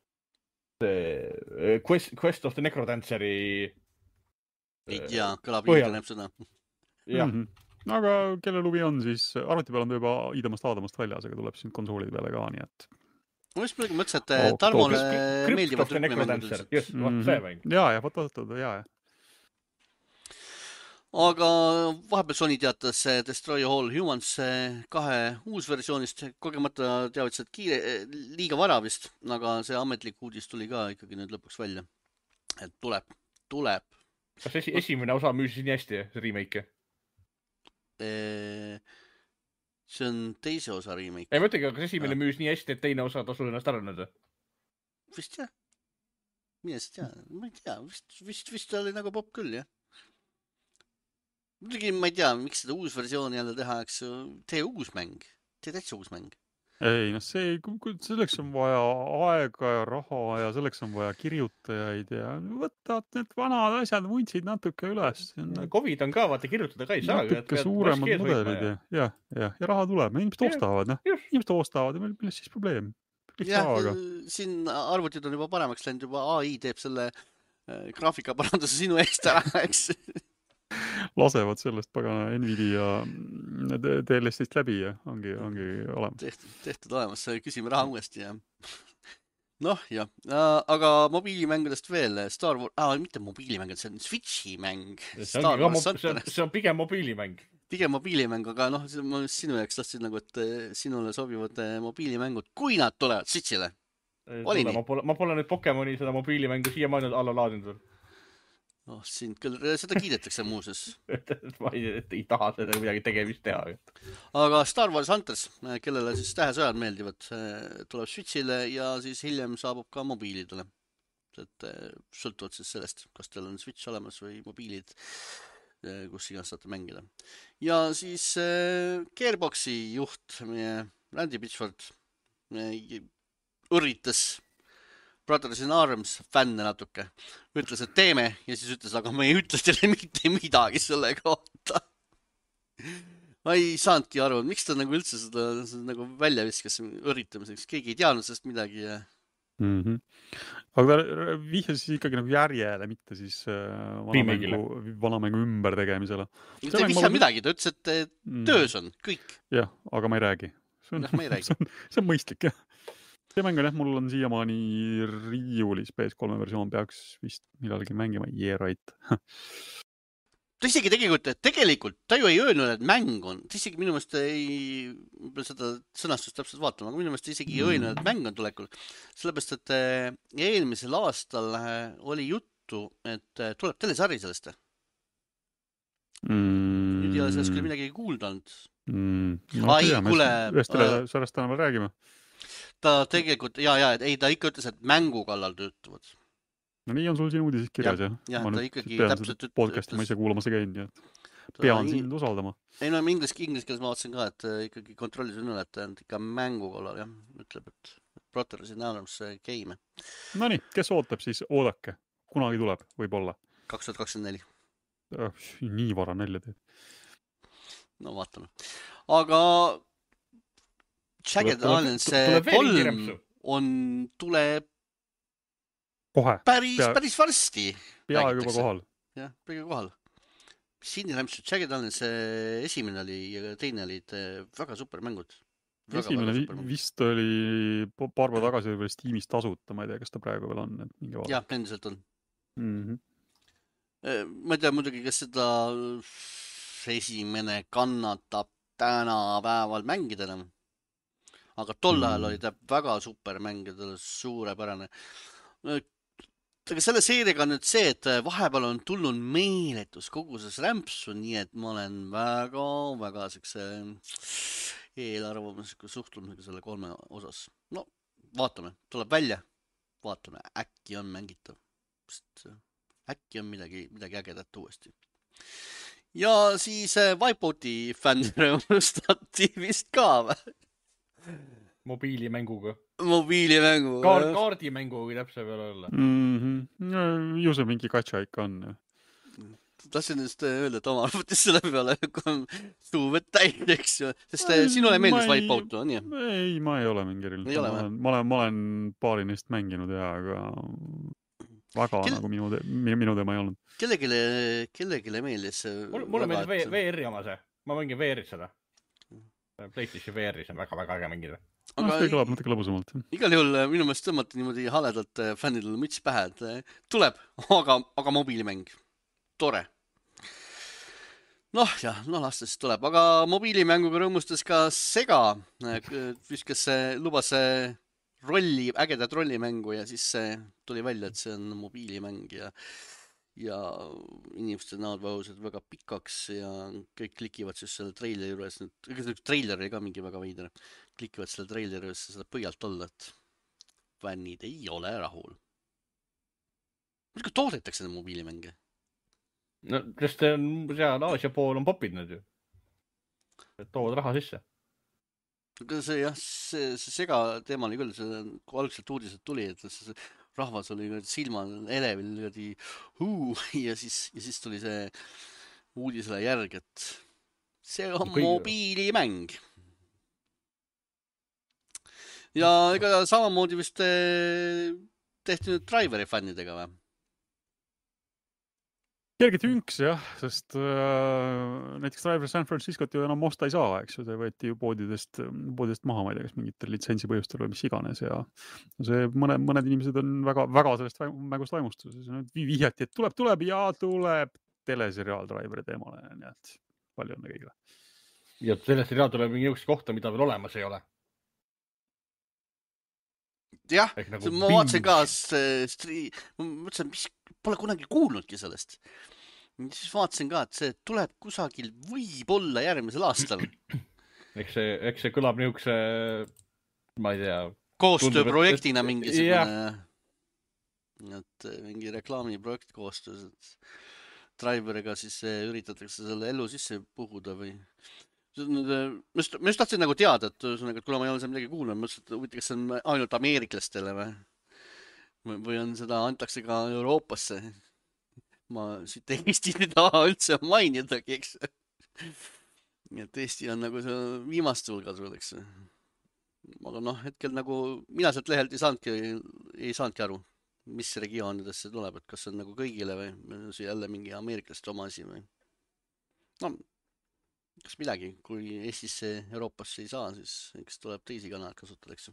Speaker 3: See Quest, Quest of the Necrodanceri
Speaker 1: ei tea, kõlab liiga näeb seda.
Speaker 3: Jah.
Speaker 2: Mm-hmm. Aga kelle lubi on, siis arvuti peal on ta juba Idamast Aadamast väljas, aga tuleb siin konsoolide peale ka, nii et...
Speaker 1: Ma just muidugi mõtlesin, et Tarmole meeldivad
Speaker 3: rütmimängud. Just, vaat see mäng.
Speaker 2: Jaa, ja vaata, vaata, jaa, jah.
Speaker 1: Aga vahepeal Sony teatas Destroy All Humans kahe uusversioonist. Kogemata teavitasid kiire, liiga vara vist, aga see ametlik uudis tuli ka ikkagi nüüd lõpuks välja. Et tuleb, tuleb.
Speaker 3: Kas esi, esimene osa müüsis nii hästi, see remake?
Speaker 1: See on teise osa remake.
Speaker 3: Ei mõtlegi, kas esimene ja. Müüs nii hästi, et teine osa tasu ennast ära nõnda?
Speaker 1: Vist jah. Millest tea? Ma ei tea. Vist, vist, vist oli nagu pop küll, jah. Muidugi ma ei tea, miks seda uus versioon jälle teha, eks tee uus mäng. Tee täitsa uus mäng.
Speaker 2: Ei, no see, selleks on vaja aega ja raha ja selleks on vaja kirjutajaid ja võtad need vanad asjad, vuntsid natuke üles.
Speaker 3: Covid on ka, vaata, kirjutada ka ei saa.
Speaker 2: Natuke suuremad mudelid ja, ja, ja, ja raha tuleb. Inimesed ostavad, noh. Inimesed ostavad ja meil milles siis probleem.
Speaker 1: Jah, siin arvutid on juba paremaks läinud, juba A I teeb selle graafika paranduse sinu eest ära, eks.
Speaker 2: Lasevad sellest pagana Nvidia D L S-ist läbi ja ongi, ongi olemas.
Speaker 1: Tehtud, tehtud olemas, küsime raha uuesti ja noh, jah. Aga mobiilimängudest veel Star Wars, ah, mitte mobiilimängud, see on Switchi mäng.
Speaker 3: See on, mo see on, see on pigem mobiilimäng.
Speaker 1: Pigem mobiilimäng, aga noh, ma sinu jaoks tahtsin nagu, et sinule sobivad mobiilimängud, kui nad tulevad Switchile. Oli nii?
Speaker 3: Ma pole, ma pole nüüd Pokemoni seda mobiilimängu siia maininud alla laadinud.
Speaker 1: Oh, sind küll, seda kiidetakse muuses.
Speaker 3: Ma ei, ei taha seda midagi tegemist teha.
Speaker 1: Aga Star Wars Hunters, kellele siis tähesõjad meeldivad, tuleb Switchile ja siis hiljem saabub ka mobiilidele. Et sõltuvad siis sellest, kas teil on Switch olemas või mobiilid, kus iganes saate mängida. Ja siis Gearboxi juht, meie Randy Pitchford, üritas Brothers in Arms fänne natuke. Ütles, et teeme ja siis ütles, aga ma ei ütle teile mitte midagi selle kohta. Ma ei saanudki aru, miks ta nagu üldse seda, seda nagu välja viskas üritamiseks. Keegi ei teadnud sellest midagi. Ja...
Speaker 2: Mm-hmm. Aga ta vihjas siis ikkagi nagu järjele, mitte siis vanamängu, vanamängu ümber tegemisele.
Speaker 1: Ta ei vihja ma... midagi, ta ütles, et töös on kõik.
Speaker 2: Jah, aga ma ei räägi. See on,
Speaker 1: ja, ma ei räägi.
Speaker 2: see on, see on mõistlik, jah. See mäng on jah, mul on siiamaani riiulis P S kolme versioon peaks vist millalgi mängima. Yeah, right.
Speaker 1: Ta isegi tegelikult, tegelikult ta ju ei öelnud, et mäng on. Ta isegi minu meelest ei, ma pean seda sõnastust täpselt vaatama, aga minu meelest isegi ei öelnud, et mäng on tulekul. Sellepärast, et eelmisel aastal oli juttu, et tuleb telesari sellest.
Speaker 2: Mm.
Speaker 1: Nüüd ei ole sellest küll midagi kuuldanud.
Speaker 2: Mm.
Speaker 1: No, Ai,
Speaker 2: tea,
Speaker 1: kuule.
Speaker 2: Ühest telesarjast täna veel räägime.
Speaker 1: Ta tegelikult, ja, ja, ei, ta ikka ütles, et mängu kallal töötavad.
Speaker 2: No nii on sul siin uudised kirjas, jah?
Speaker 1: Ja,
Speaker 2: ma
Speaker 1: ta
Speaker 2: nüüd
Speaker 1: ikkagi
Speaker 2: pean
Speaker 1: täpselt
Speaker 2: seda podcasti ma ise kuulamas ja käin, et pean sind usaldama.
Speaker 1: Ei, no inglis, inglis keeles ma vaatasin ka, et ikkagi kontrollisin üle, et ta on ikka mängu kallal, jah. Ütleb, et Brothers in Arms game.
Speaker 2: No nii, kes ootab siis? Oodake. Kunagi tuleb, võib-olla.
Speaker 1: kaks tuhat kakskümmend neli.
Speaker 2: Nii vara nälja teed.
Speaker 1: No vaatame. Aga Jagged Alliance kolm on tuleb
Speaker 2: kohe.
Speaker 1: Päris, Pea... päris varsti.
Speaker 2: Peaaegu juba kohal.
Speaker 1: Jah, peaaegu kohal. Siin Ramps Jagged Alliance esimene oli ja teine olid väga super mängud. Väga,
Speaker 2: esimene
Speaker 1: väga super
Speaker 2: vist oli paar päeva tagasi veel Steamis tasuta, ma ei tea, kas ta praegu veel on.
Speaker 1: Jah, endiselt on.
Speaker 2: Mm-hmm.
Speaker 1: Ma ei tea muidugi, kas seda esimene kannatab tänapäeval mängida enam. Aga tol ajal oli ta väga super mäng ja ta oli suurepärane. aga selle seeriaga on nüüd see, et vahepeal on tulnud meeletus koguses rämpsu, nii et ma olen väga, väga siukse eelarvamusliku suhtumisega selle kolme osas. No, vaatame, tuleb välja, vaatame, äkki on mängitav. Äkki on midagi, midagi ägedat uuesti. Ja siis Wipeouti fänn rõõmustati vist ka või?
Speaker 3: Mobiilimänguga.
Speaker 1: Mobiilimängu.
Speaker 3: Kaar, kaardimängu või täpse peale olla.
Speaker 2: Mm-hmm. Ju see mingi katša ikka on.
Speaker 1: Tahtsin just öelda, et oma arvutis selle peale, kui on suuved täideks. Sest ei, sinule meeldis ei, Wipeout, on nii?
Speaker 2: Ei, ma ei ole mingi eriline. Ma olen, ma, olen, ma olen paari neist mänginud ja aga väga Kel... nagu minu, te... minu teema ei olnud. Kellegile,
Speaker 1: kellegile meeldis?
Speaker 3: Mulle meeldis V R-i oma see. Ma mängin V R-i seda. PlayStation V R-i, see on väga-väga äge mängida.
Speaker 2: Aga see kõlab natuke lõbusamalt.
Speaker 1: Igal juhul minu meelest tõmmati niimoodi haledalt fännidele müts pähe, et tuleb, aga, aga mobiilimäng. Tore. Noh, jah, no las siis tuleb. Aga mobiilimänguga rõõmustas ka Sega, viskas see, lubas rolli, ägedat rollimängu ja siis tuli välja, et see on mobiilimäng ja ja inimeste näod vajusid väga pikaks ja kõik klikivad siis selle treileri juures. Nüüd, treiler oli ka mingi väga veider. Klikivad selle treileri juures seda põhjalt olla, et fännid ei ole rahul. Kuidas toodetakse seda mobiilimänge?
Speaker 3: No, sest seal Aasia pool on popid nüüd ju. Et toovad raha sisse.
Speaker 1: See, jah, see, see Sega teema oli küll, see, kui algselt uudised tuli, et see rahvas oli silma elevil huu, ja, siis, ja siis tuli see uudisele järg, et see on Kõige. mobiilimäng. Ja ega samamoodi vist tehti nüüd Driveri fännidega või?
Speaker 2: Kerge tünks, jah, sest äh, näiteks Driver San Franciscot ju enam osta ei saa, eks ju, see võeti ju poodidest, poodidest maha, ma ei tea, kas mingitel litsentsi põhjustel või mis iganes ja see mõne, mõned inimesed on väga, väga sellest mängust vaimustuses. Vihjati, et tuleb, tuleb ja tuleb teleseriaal Driveri teemale, nii et palju õnne kõigile.
Speaker 3: Ja teleseriaal tuleb mingi jõuks kohta, mida veel olemas ei ole.
Speaker 1: Jah, nagu ma vaatasin ka stri... ma mõtlesin, mis pole kunagi kuulnudki sellest. Siis vaatasin ka, et see tuleb kusagil võib-olla järgmisel aastal.
Speaker 3: Eks see, eks see kõlab niisuguse, ma ei tea...
Speaker 1: Koostööprojektina mingisugune... Et mingi reklaamiprojekt koostöös, et Driveriga siis üritatakse selle ellu sisse puhuda või... Ma just, ma just tahtsin nagu teada, et, et kuna ma ei ole seal midagi kuulnud, ma mõtlesin, et huvitav, kas see on ainult ameeriklastele või? Või on seda antakse ka Euroopasse? Ma siit Eestit ei taha üldse mainidagi, eks. Et Eesti on nagu see viimast hulgas, eks. Aga noh, hetkel nagu mina sealt lehelt ei saanudki, ei saanudki aru, mis regioonidesse tuleb, et kas see on nagu kõigile või see jälle mingi ameeriklaste oma asi või. No, kas midagi, kui Eestisse, Euroopasse ei saa, siis eks tuleb teisi kanaleid kasutada, eks.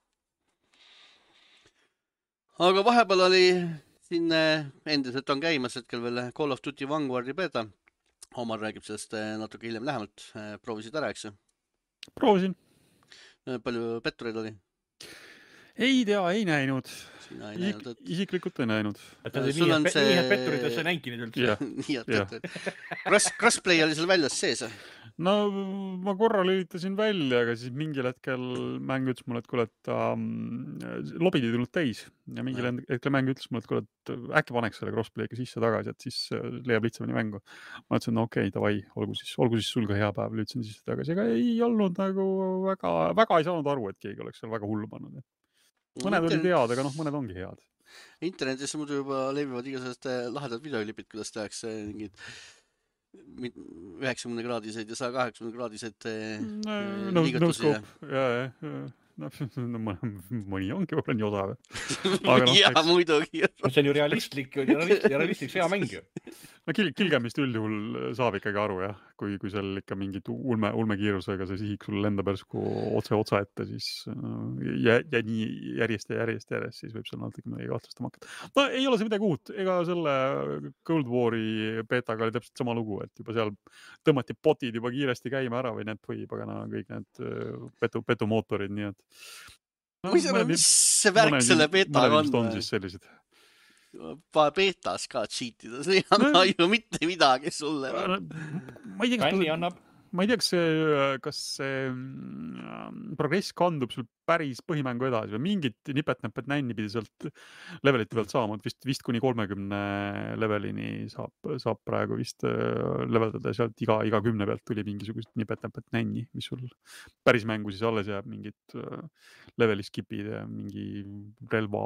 Speaker 1: Aga vahepeal oli siin endiselt on käimas hetkel veel Call of Duty Vanguardi beta. Omar räägib sellest natuke hiljem lähemalt. Proovisid ära, eks?
Speaker 2: Proovisin.
Speaker 1: Palju pettureid oli?
Speaker 2: Ei tea, ei näinud.
Speaker 1: Ei näinud et...
Speaker 2: Isiklikult ei näinud.
Speaker 3: Et nii, see... nii et petturitesse nänkinud üldse.
Speaker 2: Yeah.
Speaker 1: nii et petturid. Cross, crossplay oli seal väljas sees?
Speaker 2: No ma korra lülitasin välja, aga siis mingil hetkel mäng ütles mulle, et kuule, et um, lobid ei tulnud täis. Ja mingil ja. hetkel mäng ütles mulle, et kuule, et äkki paneks selle crossplay'ga sisse tagasi, et siis leiab lihtsamini mängu. Ma ütlesin, no okei, okay, davai, olgu siis, olgu siis sul ka hea päev, lülitasin sisse tagasi. Aga ei olnud nagu väga, väga ei saanud aru, et keegi oleks seal väga hullu pannud. Mõned olid head, aga noh, mõned ongi head.
Speaker 1: Internetis muidu juba levivad igasugused lahedad videolipid, kuidas tehakse mingid üheksakümne kraadised ja sada kaheksakümne kraadised
Speaker 2: no, liigutusi. No, ja, ja, no, no, mõni ongi võib-olla nii odav.
Speaker 1: Aga no, ja, eks... muidugi.
Speaker 3: See on ju realistlik, realistlik hea mäng ju.
Speaker 2: No kil, kilgemist üldjuhul saab ikkagi aru, jah. Kui, kui seal ikka mingit ulme, ulmekiirusega see sihik sul lendab järsku otse otsa ette, siis ja, ja nii järjest ja järjest järjest, siis võib seal natuke midagi kahtlustama hakata. No ei ole see midagi uut. Ega selle Cold War'i betaga oli täpselt sama lugu, et juba seal tõmmati botid juba kiiresti käima ära või need põhipagana kõik need petu, petumootorid, nii et...
Speaker 1: No, mis, mõned, mis see värk mõned, selle betaga on?
Speaker 2: on siis sellised.
Speaker 1: betas ka cheatida, see ei anna no, ju mitte midagi sulle. No.
Speaker 2: Ma ei tea, kas,
Speaker 3: annab.
Speaker 2: ma ei tea, kas see, kas see progress kandub sul päris põhimängu edasi või mingit nipet-näpet nänni pidi sealt levelite pealt saama, vist, vist kuni kolmekümne levelini saab, saab praegu vist leveldada ja sealt iga, iga kümne pealt tuli mingisugust nipet-näpet nänni, mis sul päris mängu siis alles jääb mingid leveli skipid ja mingi relva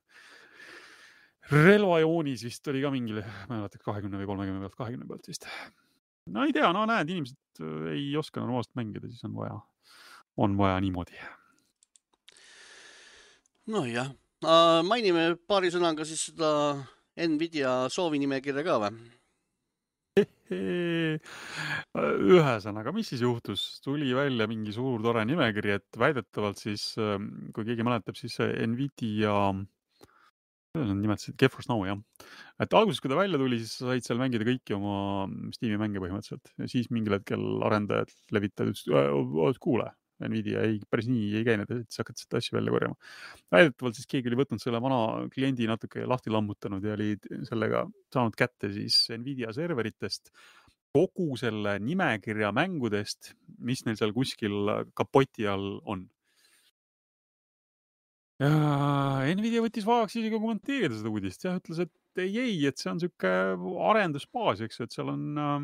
Speaker 2: relvajoonis vist oli ka mingile, ma ei mäleta, kahekümne või kolmekümne pealt, kahekümne pealt vist. No ei tea, no näed, inimesed ei oska normaalselt mängida, siis on vaja, on vaja niimoodi.
Speaker 1: No jah, mainime paari sõnaga siis seda Nvidia soovinimekirja ka või?
Speaker 2: Ühesõnaga, mis siis juhtus? Tuli välja mingi suur tore nimekiri, et väidetavalt siis, kui keegi mäletab, siis Nvidia Nad nimetasid GeForce Now, jah. Et alguses, kui ta välja tuli, siis said seal mängida kõiki oma Steam'i mänge põhimõtteliselt. Ja siis mingil hetkel arendajad levitavad, ütlesid, kuule, Nvidia ei, päris nii ei käinud, et sa hakkad seda asju välja korjama. Väidetavalt siis keegi oli võtnud selle vana kliendi natuke lahti lammutanud ja oli sellega saanud kätte siis Nvidia serveritest kogu selle nimekirja mängudest, mis neil seal kuskil kapoti all on. Ja Nvidia võttis vaevaks isegi kommenteerida seda uudist ja ütles, et ei, ei, et see on siuke arendusbaas, eks, et seal on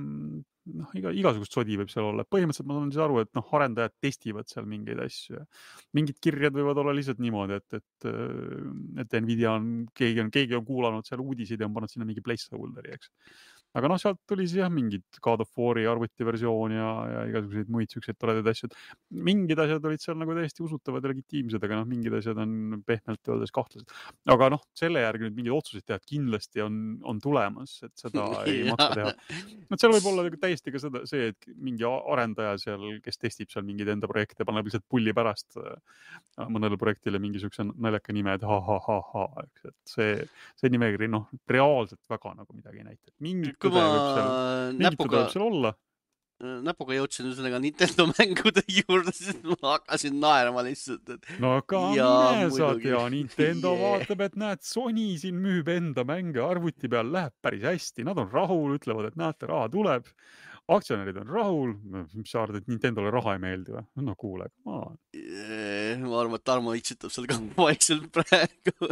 Speaker 2: noh, iga, igasugust sodi võib seal olla. Põhimõtteliselt ma saan siis aru, et noh, arendajad testivad seal mingeid asju. Mingid kirjad võivad olla lihtsalt niimoodi, et, et, et Nvidia on, keegi on, keegi on kuulanud seal uudiseid ja on pannud sinna mingi placeholderi, eks. Aga noh, sealt tuli siis jah mingid God of War'i arvutiversioon ja, ja igasuguseid muid siukseid toredaid asjad. Mingid asjad olid seal nagu täiesti usutavad ja legitiimsed, aga noh, mingid asjad on pehmelt öeldes kahtlased. Aga noh, selle järgi nüüd mingid otsuseid teha, kindlasti on, on tulemas, et seda ei maksa teha. No seal võib olla täiesti ka seda, see, et mingi arendaja seal, kes testib seal mingeid enda projekte, paneb lihtsalt pulli pärast mõnele projektile mingisuguse naljaka nime, et ha, ha, ha, ha, eks, et see, see nimekiri, noh, reaalselt väga nagu midagi ei näita. Mingi
Speaker 1: kui ma näpuga,
Speaker 2: olla.
Speaker 1: näpuga jõudsin ühesõnaga Nintendo mängude juurde, siis ma hakkasin naerma lihtsalt. Et...
Speaker 2: No aga mine sa tea, Nintendo yeah. vaatab, et näed, Sony siin müüb enda mänge arvuti peal, läheb päris hästi, nad on rahul, ütlevad, et näete, raha tuleb, aktsionärid on rahul, mis sa arvad, et Nintendole raha ei meeldi või? No kuule, ma...
Speaker 1: Yeah, ma arvan, et Tarmo itsitab seal ka vaikselt praegu.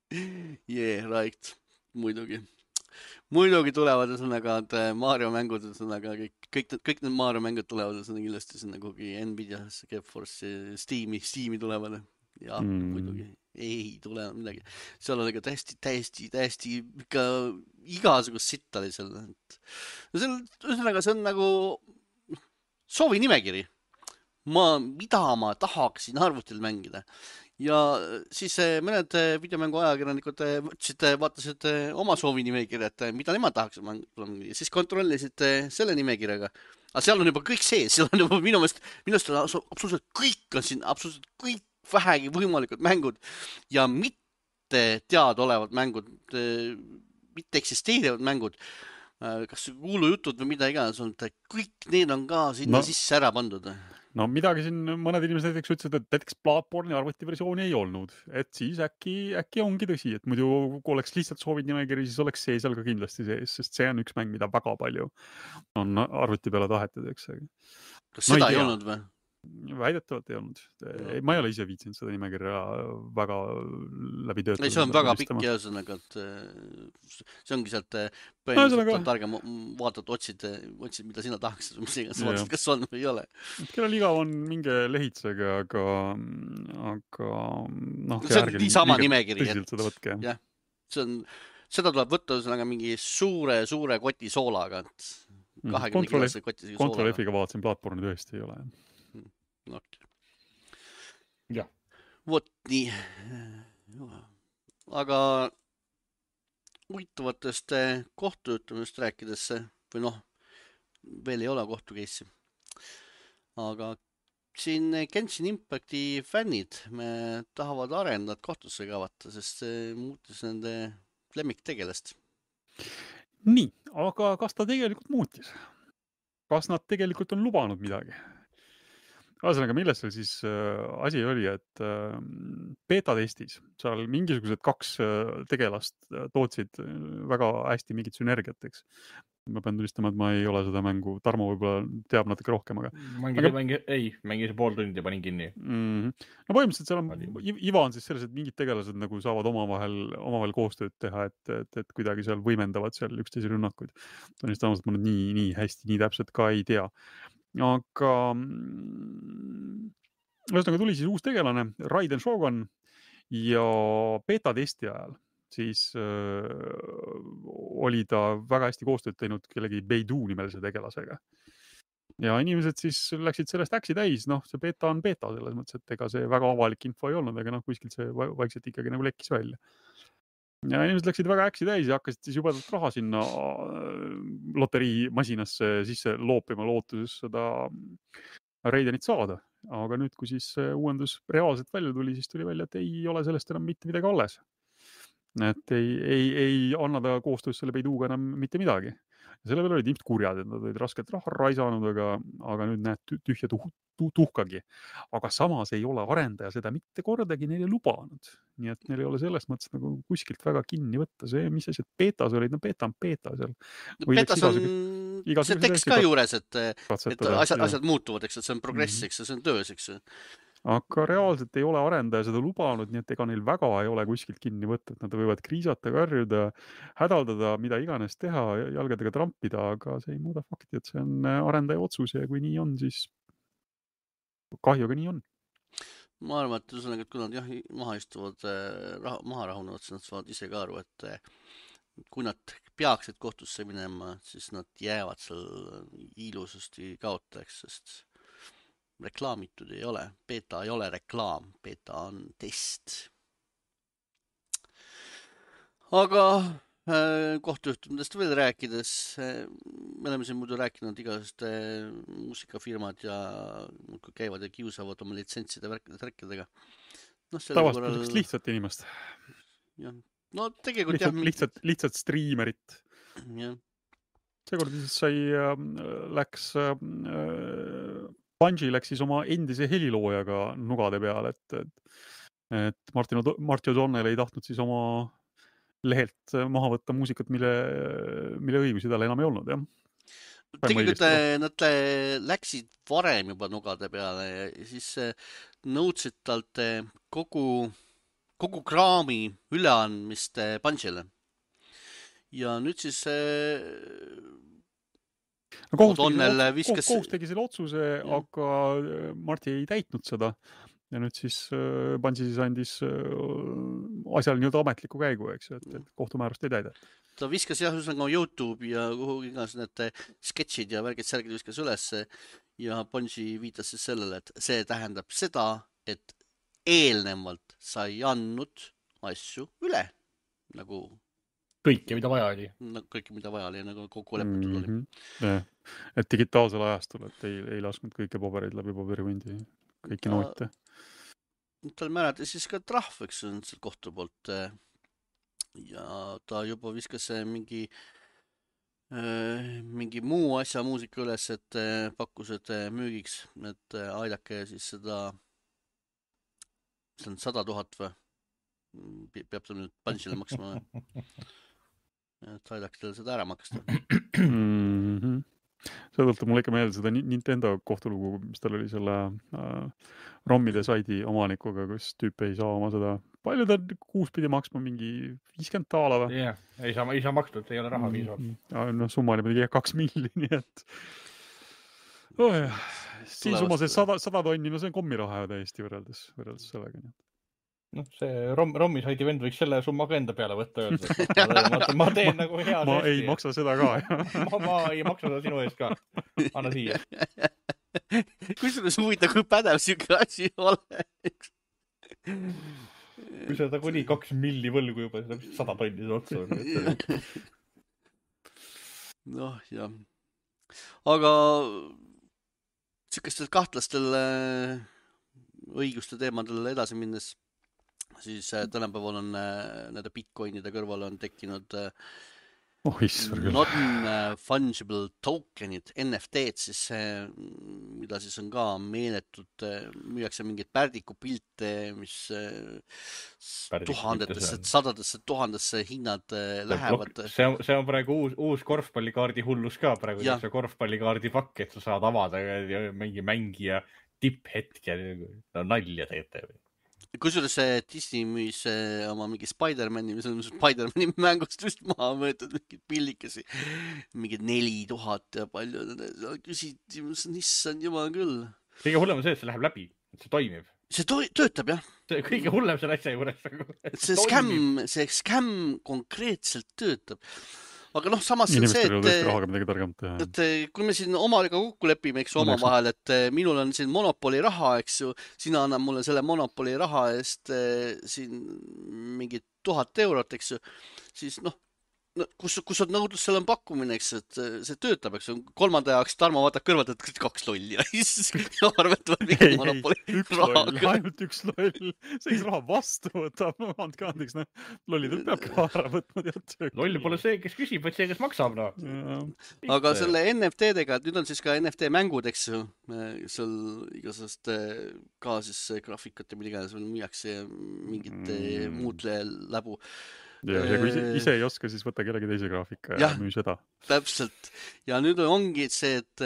Speaker 1: Yeah, right, muidugi. Muidugi tulevad ühesõnaga Mario mängud, ühesõnaga kõik, kõik, kõik need Mario mängud tulevad ühesõnaga kindlasti sinna kuhugi Nvidia, GeForce, Steam'i, Steam'i tulevad. Ja mm. muidugi ei tule midagi. Seal on ikka täiesti, täiesti, täiesti ikka igasugust sitta oli seal. Ühesõnaga see on nagu soovi nimekiri. Ma, mida ma tahaksin arvutil mängida. Ja siis mõned videomängu ajakirjanikud võtsid, vaatasid oma soovi nimekirja, et mida nemad tahaks mängida. Siis kontrollisid selle nimekirjaga. Aga seal on juba kõik sees, seal on juba minu meelest, minu meelest absoluutselt kõik on siin, absoluutselt kõik vähegi võimalikud mängud ja mitte teadaolevad mängud, mitte eksisteerivad mängud. Kas kuulujutud või mida iganes on, et kõik need on ka sinna no. sisse ära pandud.
Speaker 2: No midagi siin mõned inimesed näiteks ütlesid, et näiteks Bloodborne'i arvutiversiooni ei olnud, et siis äkki, äkki ongi tõsi, et muidu kui oleks lihtsalt soovid nimekiri, siis oleks see seal ka kindlasti sees, sest see on üks mäng, mida väga palju on arvuti peale tahetud, eks.
Speaker 1: Kas seda no, ei, ei olnud või?
Speaker 2: Väidetavalt ei olnud. Ma ei ole ise viitsinud seda nimekirja väga läbi töötada.
Speaker 1: Ei, see on väga pikk ja ühesõnaga, et see ongi sealt põhimõtteliselt on targem vaatad, otsid, otsid, mida sina tahaks, mis iganes vaatad, kas on või ei ole.
Speaker 2: Kellel igav on minge lehitsege, aga, aga noh,
Speaker 1: see on nii sama nimekiri.
Speaker 2: Tõsiselt seda võtke.
Speaker 1: Jah, see on, seda tuleb võtta ühesõnaga mingi suure, suure koti soolaga. kahekümne kilose koti soolaga.
Speaker 2: Control F-iga vaatasin, Bloodborne'i tõesti ei ole.
Speaker 1: No.
Speaker 3: Ja.
Speaker 1: Vot nii. Aga huvitavatest kohtujutumist rääkides või noh, veel ei ole kohtukeissi. Aga siin Genshin Impacti fännid me tahavad arendada kohtusse kaevata, sest see muutis nende lemmiktegelast.
Speaker 2: Nii, aga kas ta tegelikult muutis? Kas nad tegelikult on lubanud midagi? Ühesõnaga, milles seal siis äh, asi oli, et äh, beta-testis seal mingisugused kaks äh, tegelast äh, tootsid äh, väga hästi mingit sünergiat, eks. Ma pean tunnistama, et ma ei ole seda mängu, Tarmo võib-olla teab natuke rohkem, aga...
Speaker 3: Mängi, aga... mängi, ei, mängis pool tundi ja panin kinni.
Speaker 2: Mm-hmm. No põhimõtteliselt seal on, Iva on siis selles, et mingid tegelased nagu saavad omavahel, omavahel koostööd teha, et, et, et kuidagi seal võimendavad seal üksteise rünnakuid. Tunnist ausalt, ma nüüd nii, nii hästi, nii täpselt ka ei tea. Aga ühesõnaga tuli siis uus tegelane, Raiden Shogun, ja beta-testi ajal siis äh, oli ta väga hästi koostööd teinud kellegi Beidou nimelise tegelasega. Ja inimesed siis läksid sellest äksi täis, noh, see beta on beta selles mõttes, et ega see väga avalik info ei olnud, aga noh, kuskilt see vaikselt ikkagi nagu lekkis välja. Ja inimesed läksid väga äksi täis ja hakkasid siis jubedalt raha sinna loteriimasinasse sisse loopima lootuses seda Raidenit saada. Aga nüüd, kui siis uuendus reaalselt välja tuli, siis tuli välja, et ei ole sellest enam mitte midagi alles. Et ei, ei, ei anna ta koostöös selle Beiduga enam mitte midagi. Ja selle peale olid ilmselt kurjad, et nad olid rasket raha raisanud, aga, aga nüüd näed tühja tuh, tuh, tuhkagi. Aga samas ei ole arendaja seda mitte kordagi neile lubanud. Nii et neil ei ole selles mõttes nagu kuskilt väga kinni võtta. See, mis asjad betas olid, no beta on beta seal.
Speaker 1: No, betas on see tekst ka juures, et, et asjad, asjad muutuvad, eks, et see on progress, eks, see on töös, eks.
Speaker 2: Aga reaalselt ei ole arendaja seda lubanud, nii et ega neil väga ei ole kuskilt kinni võtta, et nad võivad kriisata, karjuda, hädaldada, mida iganes teha, jalgadega trampida, aga see ei muuda fakti, et see on arendaja otsus ja kui nii on, siis kahjuga nii on.
Speaker 1: Ma arvan, et ühesõnaga, et kui nad jah, maha istuvad, raha, maha rahunevad, siis nad saavad ise ka aru, et kui nad peaksid kohtusse minema, siis nad jäävad seal ilusasti kaotajaks, sest reklaamitud ei ole. Beta ei ole reklaam, beta on test. Aga äh, kohtujuhtumidest veel rääkides, äh, me oleme siin muidu rääkinud igasuguste muusikafirmad ja kui käivad ja kiusavad oma litsentside värkidega.
Speaker 2: No, tavast korral... lihtsalt inimest.
Speaker 1: Ja. No tegelikult
Speaker 2: lihtsalt,
Speaker 1: jah.
Speaker 2: Lihtsalt, lihtsalt striimerit.
Speaker 1: Ja.
Speaker 2: Seekord siis sai, äh, läks... Äh, Bungie läks siis oma endise heliloojaga nugade peale, et, et, et Martin, Martin O'Donnell ei tahtnud siis oma lehelt maha võtta muusikat, mille, mille õigusi tal enam ei olnud, jah.
Speaker 1: Tegelikult nad läksid varem juba nugade peale ja siis nõudsid talt kogu, kogu kraami üleandmist Bungiele. Ja nüüd siis...
Speaker 2: No, kohus, tegi, viskas... kohus tegi selle otsuse, ja. Aga Marti ei täitnud seda ja nüüd siis Bungie siis andis asjal nii-öelda ametliku käigu, eks, et, et kohtumäärust ei täida.
Speaker 1: Ta viskas jah, üsna YouTube ja kuhu igas need sketšid ja värgid särgid viskas üles ja Bungie viitas siis sellele, et see tähendab seda, et eelnevalt sa ei andnud asju üle nagu
Speaker 3: kõike, mida vaja oli.
Speaker 1: No, kõike, mida vaja oli, nagu kokku lepitud oli.
Speaker 2: Mm-hmm. Ja. Et digitaalsel ajastul, et ei, ei lasknud kõike pabereid läbi paberihundi, kõiki noote.
Speaker 1: Tal määrati siis ka trahv, eks on seal kohtu poolt. Ja ta juba viskas mingi, mingi muu asja muusika üles, et pakkus, et müügiks, et aidake siis seda, see on sada tuhat või? Peab ta nüüd Bungiele maksma või? Et aidaks teil seda ära maksta.
Speaker 2: Mm-hmm. See tõltab mulle ikka meelde seda Nintendo kohtulugu, mis tal oli selle äh, rommide saidi omanikuga, kus tüüp ei saa oma seda, palju ta kuus pidi maksma, mingi viiskümmend taala või?
Speaker 3: Jah, yeah. ei saa, ei saa makstud, ei ole raha viisab.
Speaker 2: Mm-hmm. No, summa oli muidugi kaks milli, nii et oh, jah. Siis oma see sada, sada tonni, no see on kommiraha täiesti võrreldes, võrreldes sellega. Nii.
Speaker 3: No see rom, rommi saidi vend võiks selle summa ka enda peale võtta öelda. Ma, ma, ma teen nagu hea
Speaker 2: ma sesti. Ei maksa seda ka, jah.
Speaker 3: ma, ma ei maksa seda sinu eest ka. Anna siia.
Speaker 1: Kusjuures huvitav, kui pädev siuke asi ole.
Speaker 3: Kui sa ta kuni kaks milli võlgu juba, seda vist sada tonni otsa.
Speaker 1: Noh, jah. Aga siukestel kahtlastel õiguste teemadel edasi minnes siis tänapäeval on nende bitcoinide kõrval on tekkinud
Speaker 2: oh issand küll.
Speaker 1: Non-fungible tokenid, N F T-d siis, mida siis on ka meeletud, müüakse mingeid pärdikupilte, mis tuhandetesse, sadadesse, tuhandesse hinnad lähevad.
Speaker 3: See on, see on praegu uus, uus korvpallikaardi hullus ka praegu, see korvpallikaardi pakk, et sa saad avada mingi mängija tipphetke, no nalja teete.
Speaker 1: Kusjuures Disney müüs oma mingi Spider-Mani, mis on Spider-Mani mängust just maha võetud, mingid pillikesi, mingid neli tuhat ja palju. Küsiti, issand jumal küll.
Speaker 3: Kõige hullem on see, et see läheb läbi, et see toimib.
Speaker 1: See to töötab, jah.
Speaker 3: See kõige hullem selle asja juures.
Speaker 1: See scam, see scam konkreetselt töötab. Aga noh, samas on see, et, et kui me siin omaga kokku lepime, eks oma vahel, et minul on siin monopoli raha, eks ju, sina annab mulle selle monopoli raha eest siin mingi tuhat eurot, eks ju, siis noh, kus, kus on nõudlus, seal on pakkumine, eks, et see töötab, eks ju, kolmanda jaoks Tarmo vaatab kõrvalt, et kaks lolli ja arvetavad mingi monopoli
Speaker 2: üks raha. Loll, ainult üks loll, see kes raha vastu võtab, no andke andeks, noh, lollidel peabki ära võtma tead.
Speaker 3: Loll pole see, kes küsib, vaid see, kes maksab, no.
Speaker 1: Aga selle N F T-dega, et nüüd on siis ka N F T mängud, eks ju, seal igasest ka siis graafikat ja mida seal müüakse ja mingit mm. muud läbu.
Speaker 2: Ja, ja kui ise, ise ei oska, siis võta kellegi teise graafika ja, ja müü seda.
Speaker 1: Täpselt. Ja nüüd ongi see, et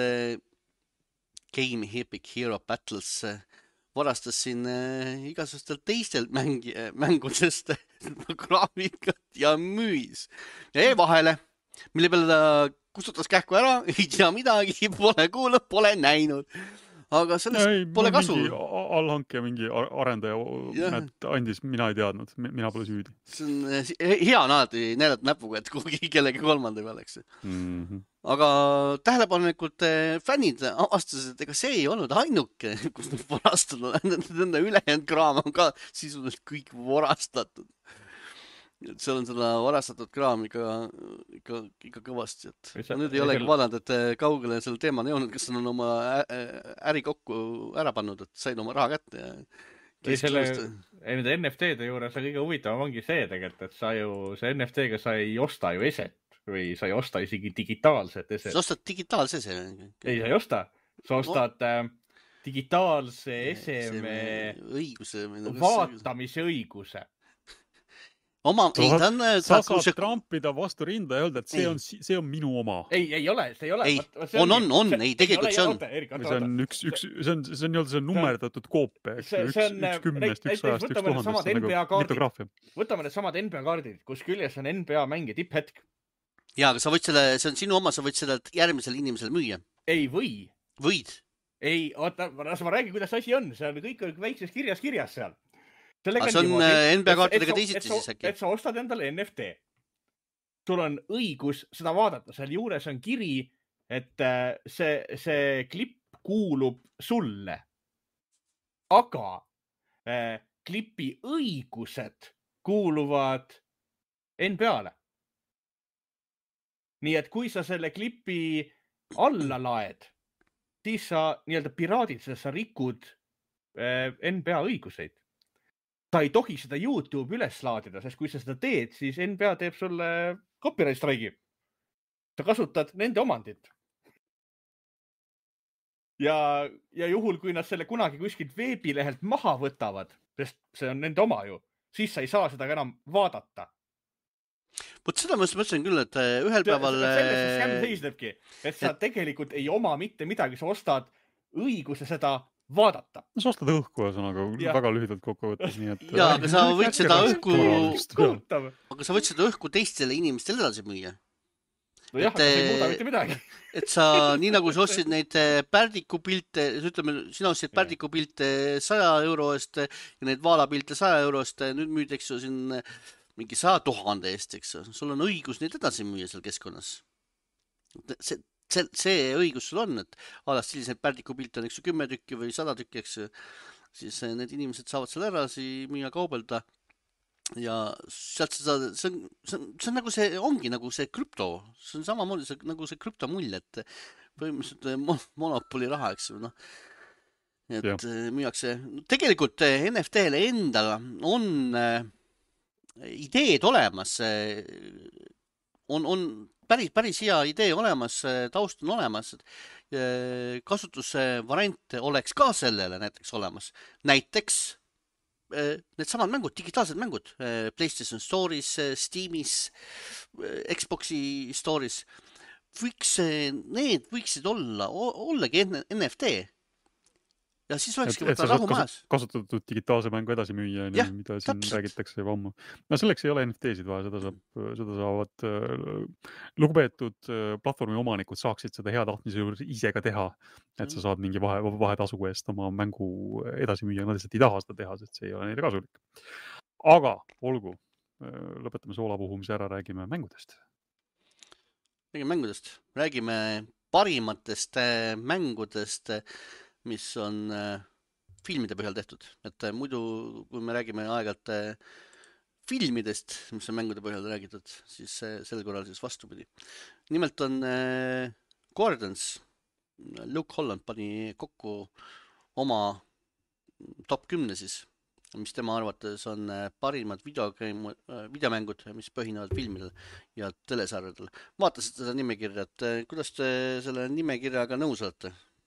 Speaker 1: Game Epic Hero Battles varastas siin igasugustelt teistelt mängi, mängudest graafikat ja müüs. Ja jäi vahele, mille peale ta kustutas kähku ära, ei tea midagi, pole kuulnud, pole näinud. Aga sellest ei, pole kasu.
Speaker 2: Mingi allhanke ja mingi arendaja näed, andis, mina ei teadnud, mina pole süüdi.
Speaker 1: See on hea on alati näidata näpuga, et kuhugi kellegi kolmanda peale, eks.
Speaker 2: Mm-hmm.
Speaker 1: Aga tähelepanelikult fännid avastasid, et ega see ei olnud ainuke, kus nad varastunud. Nende ülejäänud kraam on ka sisuliselt kõik varastatud. Et seal on seda varastatud kraam ikka, ikka, ikka kõvasti. Et nüüd ei olegi vaadanud, et kaugele selle teemani jõudnud, kas on oma äri kokku ära pannud, et said oma raha kätte. Ja
Speaker 3: ei, selle, ei, nende N F T-de juures on kõige huvitavam ongi see tegelikult, et sa ju, see N F T-ga sa ei osta ju eset või sa ei osta isegi digitaalset eset.
Speaker 1: Sa ostad digitaalse ese?
Speaker 3: Ei, sa ei osta. Sa ostad äh, digitaalse eseme
Speaker 1: õiguse,
Speaker 3: vaatamise õiguse.
Speaker 1: Oma,
Speaker 2: sa,
Speaker 1: ei, ta on,
Speaker 2: sa saad see... trampida vastu rinda ja öelda, et see on, see on minu oma.
Speaker 3: Ei, ei ole, see ei ole.
Speaker 1: Ei, on, on, on, on, ei, tegelikult see on.
Speaker 2: See on üks, üks, see on, see on nii-öelda see nummerdatud koopia, üks, üks, üks kümnest, üks sajast, üks tuhandest, see on nagu mitograafia.
Speaker 3: Võtame need samad N B A kaardid, kus küljes on N B A mängija tipphetk.
Speaker 1: Jaa, aga sa võid selle, see on sinu oma, sa võid selle järgmisele inimesele müüa.
Speaker 3: Ei või.
Speaker 1: Võid.
Speaker 3: Ei, oota, ma räägin, kuidas asi on. See on kõik väikses kirjas kirjas seal.
Speaker 1: Aga see on niimoodi, N B A kaartidega teisiti siis äkki?
Speaker 3: Et sa ostad endale N F T. Sul on õigus seda vaadata. Seal juures on kiri, et see, see klipp kuulub sulle. Aga äh, klipi õigused kuuluvad N B A-le. Nii et kui sa selle klipi alla laed, siis sa nii-öelda piraadid, sa rikud äh, N B A õiguseid. Ta ei tohi seda YouTube üles laadida, sest kui sa seda teed, siis N B A teeb sulle copyright strike'i. Sa kasutad nende omandit. Ja, ja juhul, kui nad selle kunagi kuskilt veebilehelt maha võtavad, sest see on nende oma ju, siis sa ei saa seda enam vaadata.
Speaker 1: Võt seda ma mõtlesin küll, et ühel päeval...
Speaker 3: Selles see skäm seisnebki, et sa et... tegelikult ei oma mitte midagi, sa ostad õiguse seda vaadata.
Speaker 2: Sa ostad õhku, ühesõnaga väga lühidalt kokku võttes. Nii et...
Speaker 1: Jaa, aga sa võid seda õhku... Aga sa võid seda õhku teistele inimestele edasi müüa.
Speaker 3: No jah, aga see ei muuda mitte midagi.
Speaker 1: Et sa, nii nagu sa ostsid neid pärdikupilte, ütleme, sina ostsid pärdikupilte saja euro eest ja neid vaalapilte saja euro eest, nüüd müüd, eks ju, siin mingi saja tuhande eest, eks ju. Sul on õigus neid edasi müüa seal keskkonnas. See... See, see õigus sul on, et alas selliseid pärdikupilte on, eks ju, kümme tükki või sada tükki, eks ju, siis need inimesed saavad seal edasi müüa kaubelda ja sealt sa saad, see on, see on, see on nagu see, ongi nagu see krüpto, see on samamoodi see, nagu see krüptomull, et põhimõtteliselt monopoli raha, eks ju, noh, et ja. Müüakse, tegelikult N F T-le endal on äh, ideed olemas, äh, on, on päris, päris hea idee olemas, taust on olemas, kasutuse variante oleks ka sellele näiteks olemas. Näiteks need samad mängud, digitaalsed mängud, PlayStation Store'is, Steamis, Xbox'i Store'is, võiks, need võiksid olla, ollagi N F T. Ja siis olekski võtta rahu majas.
Speaker 2: Kasutatud digitaalse mängu edasi müüa, ja, mida siin täpselt räägitakse juba ammu. No selleks ei ole N F T-sid vaja, seda, saab, seda saavad äh, lugupeetud äh, platvormi omanikud saaksid seda hea tahtmise juures ise ka teha, et sa saad mingi vahe, vahetasu eest oma mängu edasi müüa, nad lihtsalt ei taha seda teha, sest see ei ole neile kasulik. Aga olgu, lõpetame soola puhumise ära, räägime mängudest.
Speaker 1: Räägime mängudest, räägime parimatest mängudest, mis on äh, filmide põhjal tehtud. Et äh, muidu, kui me räägime aeg-ajalt äh, filmidest, mis on mängude põhjal räägitud, siis äh, sel korral siis vastupidi. Nimelt on äh, Guardians. Luke Holland pani kokku oma top kümne siis, mis tema arvates on äh, parimad videogame, äh, videomängud, mis põhinevad filmidel ja telesarjadel. Vaatasid seda nimekirja, et äh, kuidas te selle nimekirjaga nõus olete?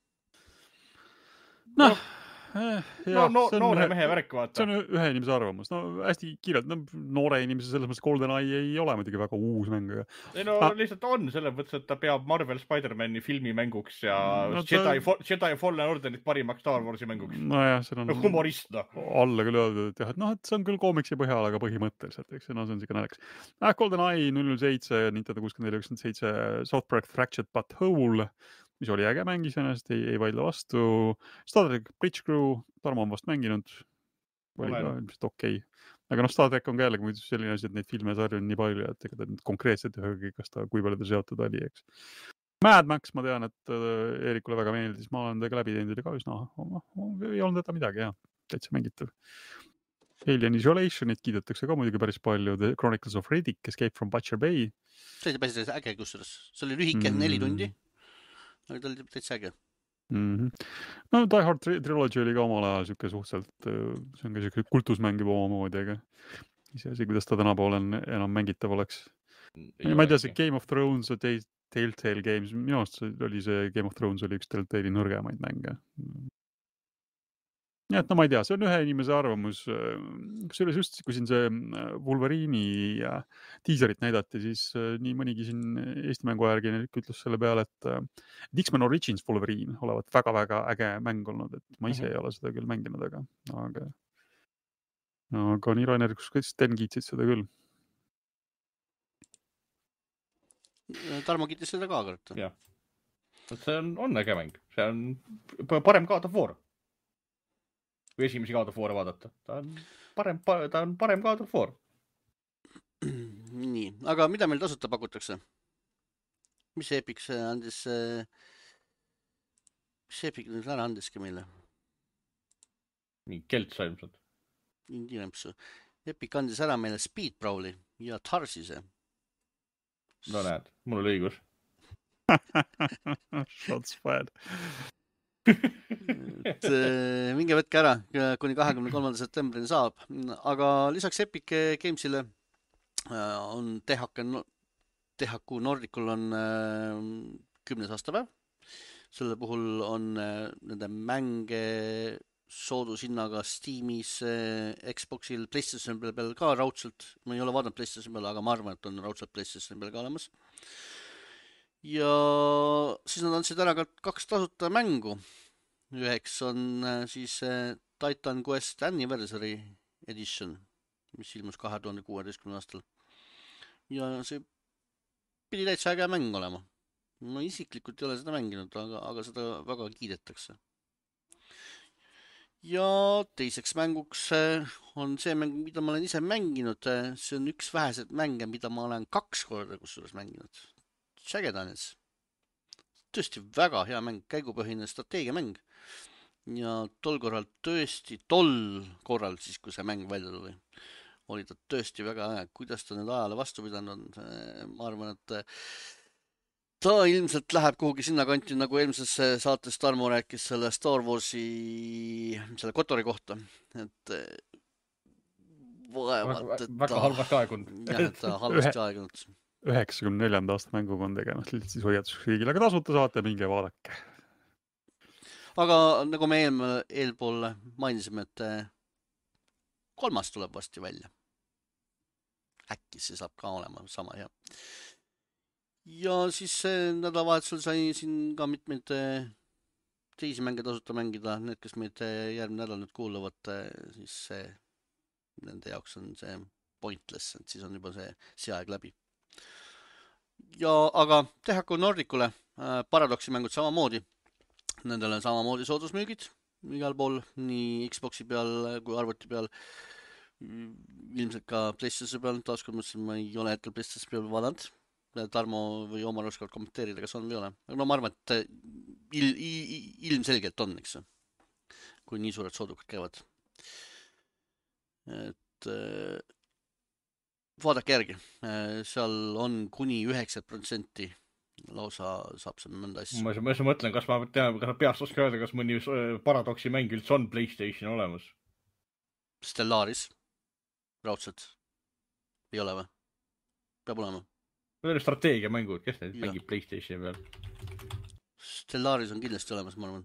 Speaker 2: No,
Speaker 3: no,
Speaker 2: eh,
Speaker 3: no, no noore ühe, mehe värk, vaata.
Speaker 2: See on ühe inimese arvamus. No hästi kiirelt, no, noore inimese selles mõttes GoldenEye ei ole muidugi väga uus mäng.
Speaker 3: Ei no ah. lihtsalt on, selle mõttes, et ta peab Marvel Spider-Mani filmimänguks ja no, Jedi, ta... Jedi Fallen Orderit parimaks Star Warsi mänguks.
Speaker 2: No jah, see on...
Speaker 3: No, humorist, no.
Speaker 2: Alla küll öeldud, et jah, et noh, et see on küll koomiksi põhjal, aga põhimõtteliselt, eks no, see on siuke naljakas. Ah, GoldenEye null null seitse, Nintendo kuuskümmend neli üheksakümmend seitse, South Park Fractured But Whole, mis oli äge mäng iseenesest, ei, ei vaidle vastu. Star Trek Bridge Crew, Tarmo on vast mänginud. Oli ka ilmselt okei. Aga noh, Star Trek on ka jällegi muidu selline asi, et neid filme ja sarju on nii palju, et ega ta konkreetselt ühegi, kas ta, kui palju ta seotud oli, eks. Mad Max, ma tean, et Eerikule väga meeldis. Ma olen tega läbi teinud ka üsna. Ei olnud seda midagi, jah. Täitsa mängitav. Alien Isolationit kiidetakse ka muidugi päris palju. The Chronicles of Riddick, Escape from Butcher Bay.
Speaker 1: See oli päris äge kusjuures. See oli lühike mm. neli tundi. Aga ta oli täitsa äge.
Speaker 2: Mm-hmm. No Die Hard Trilogy oli ka omal ajal siuke suhteliselt, see on ka siuke kultusmäng juba omamoodi, aga ise asi, kuidas ta tänapoole enam mängitav oleks. Ei ma ei tea, see Game of Thrones ja Telltale Games, minu arust oli see Game of Thrones oli üks Telltale'i nõrgemaid mänge. Ja, et no ma ei tea, see on ühe inimese arvamus. Kusjuures just, kui siin see Wolverine'i teaserit näidati, siis nii mõnigi siin Eesti mängu järgi ütles selle peale, et X-Men Origins Wolverine olevat väga-väga äge mäng olnud, et ma ise ei ole seda küll mänginud, aga, aga, aga nii Rainer, kus kõik Sten kiitsid seda küll.
Speaker 1: Tarmo kiitis seda ka, aga.
Speaker 3: Jah, see on, on äge mäng, see on parem God of War. Kui esimesi God of War vaadata. Ta on parem, ta on parem God of War.
Speaker 1: Nii, aga mida meil tasuta pakutakse? Mis Epic andis, mis Epic nüüd ära andiski meile?
Speaker 3: Nii, kelt saimsad.
Speaker 1: Nii, Epic andis ära meile Speed Brawli ja Tarsise.
Speaker 3: No näed, mul oli õigus.
Speaker 2: Shots fired.
Speaker 1: et minge võtke ära, kuni kahekümne kolmanda septembrini saab, aga lisaks Epic Gamesile on T H Q Nordicul on kümnes aastapäev. Selle puhul on nende mänge soodushinnaga Steamis, Xboxil, PlayStation peal ka raudselt. Ma ei ole vaadanud PlayStation peal, aga ma arvan, et on raudselt PlayStation peal ka olemas. Ja siis nad andsid ära ka kaks tasuta mängu. Üheks on siis Titan Quest Anniversary Edition, mis ilmus kahe tuhande kuueteistkümnendal aastal. Ja see pidi täitsa äge mäng olema. Ma isiklikult ei ole seda mänginud, aga, aga seda väga kiidetakse. Ja teiseks mänguks on see mäng, mida ma olen ise mänginud. See on üks vähesed mänge, mida ma olen kaks korda kusjuures mänginud. Shagedanids. Tõesti väga hea mäng, käigupõhine strateegiamäng. Ja tol korral tõesti, tol korral siis, kui see mäng välja tuli, oli ta tõesti väga hea. Kuidas ta nüüd ajale vastu pidanud on? Ma arvan, et ta ilmselt läheb kuhugi sinna kanti, nagu eelmises saates Tarmo rääkis selle Star Warsi, selle Kotori kohta. Et vaevalt,
Speaker 3: et väga halvasti aegunud.
Speaker 1: Jah, et halvasti aegunud.
Speaker 2: üheksakümne neljanda aasta mänguga on tegemist, lihtsalt siis hoiatuseks kõigile, aga tasuta saate, minge vaadake.
Speaker 1: Aga nagu me eel, eelpool mainisime, et kolmas tuleb vasti välja. Äkki see saab ka olema sama hea. Ja siis nädalavahetusel sai siin ka mitmeid teisi mänge tasuta mängida. Need, kes meid järgmine nädal nüüd kuulavad, siis see, nende jaoks on see pointless, et siis on juba see, see aeg läbi. Ja aga Tehaku Nordicule Paradoxi mängud samamoodi. Nendele samamoodi soodusmüügid igal pool, nii Xboxi peal kui arvuti peal, ilmselt ka PlayStation peal. Taaskord mõtlesin, ma ei ole hetkel PlayStation peal vaadanud. Tarmo või Omar oskavad kommenteerida, kas on või ole. No ma arvan, et il, il, ilmselgelt on, eks, kui nii suured soodukad käivad. Et vaadake järgi, seal on kuni üheksakümmend protsenti lausa saab see mõnda asja.
Speaker 3: Ma just mõtlen, kas ma tean, kas ma peast oska öelda, kas mõni Paradoxi mäng üldse on PlayStation olemas?
Speaker 1: Stellaris, raudselt. Ei ole või? Peab olema.
Speaker 3: Need on strateegiamängud, kes need mängib PlayStationi peal?
Speaker 1: Stellaris on kindlasti olemas, ma arvan.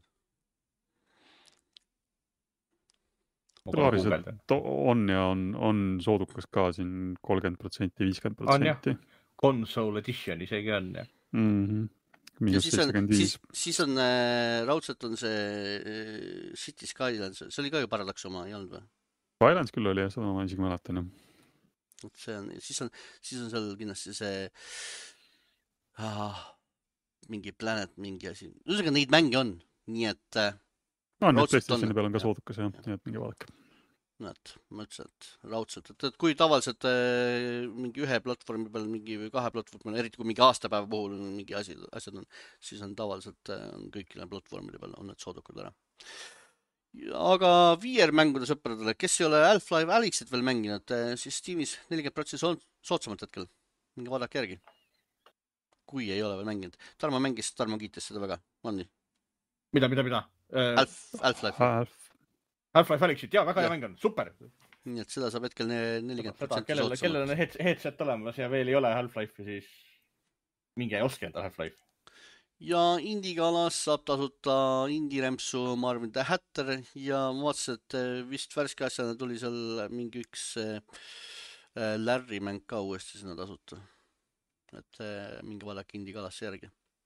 Speaker 2: Stellaris on ja on, on soodukas ka siin kolmkümmend protsenti, viiskümmend protsenti.
Speaker 3: Console Edition isegi on, jah.
Speaker 2: Mm-hmm.
Speaker 1: Ja siis, on, siis, siis on äh, raudselt on see äh, City Skylines, see oli ka ju Paradox oma, ei olnud või?
Speaker 2: Skylines küll oli, ja seda ma isegi mäletan.
Speaker 1: See on, siis, on, siis on seal kindlasti see ah, mingi Planet, mingi asi. Ühesõnaga neid mänge on, nii et äh,
Speaker 2: no, need PlayStationi peal on ka soodukas, jah, nii et mingi vaadake.
Speaker 1: Näed, ma ütlesin, et raudselt, et, et kui tavaliselt äh, mingi ühe platvormi peal, mingi või kahe platvormi peal, eriti kui mingi aastapäeva puhul mingi asi, asjad on, siis on tavaliselt äh, on kõikile platvormide peal on need soodukad ära. Aga V R-mängude sõpradele, kes ei ole Half-Life Alyxit veel mänginud, siis Steamis nelikümmend protsenti on soodsamalt hetkel. Minge vaadake järgi. Kui ei ole veel mänginud. Tarmo mängis, Tarmo kiites seda väga. On nii?
Speaker 3: Mida, mida, mida?
Speaker 1: Half, Half-Life.
Speaker 2: Half.
Speaker 3: Half-Life Alyxit, jaa, väga hea mäng on. Super.
Speaker 1: Nii et seda saab hetkel nelikümmend protsenti
Speaker 3: kellele, kellele on headset olemas ja veel ei ole Half-Life'i, siis minge ja ostke enda Half-Life. Ja
Speaker 1: Indie-galas saab tasuta indie-rämpsu Marvin the Hatter ja ma vaatasin, et vist värske asjana tuli seal mingi üks Larry mäng ka uuesti sinna tasuta. Et mingi vaadake indie-galas järgi.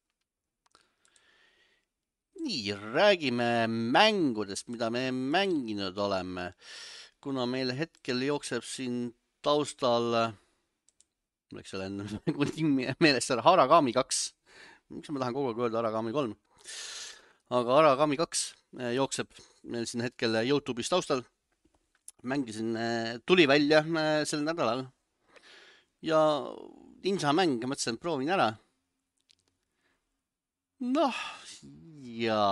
Speaker 1: Nii, räägime mängudest, mida me mänginud oleme. Kuna meil hetkel jookseb siin taustal, mul eks ole enne meelest ära, Aragami kaks. Miks ma tahan kogu aeg öelda Aragami kolm? Aga Aragami kaks jookseb meil siin hetkel YouTube'is taustal. Mängisin, tuli välja sel nädalal. Ja ninja mäng, mõtlesin, proovin ära. Noh, ja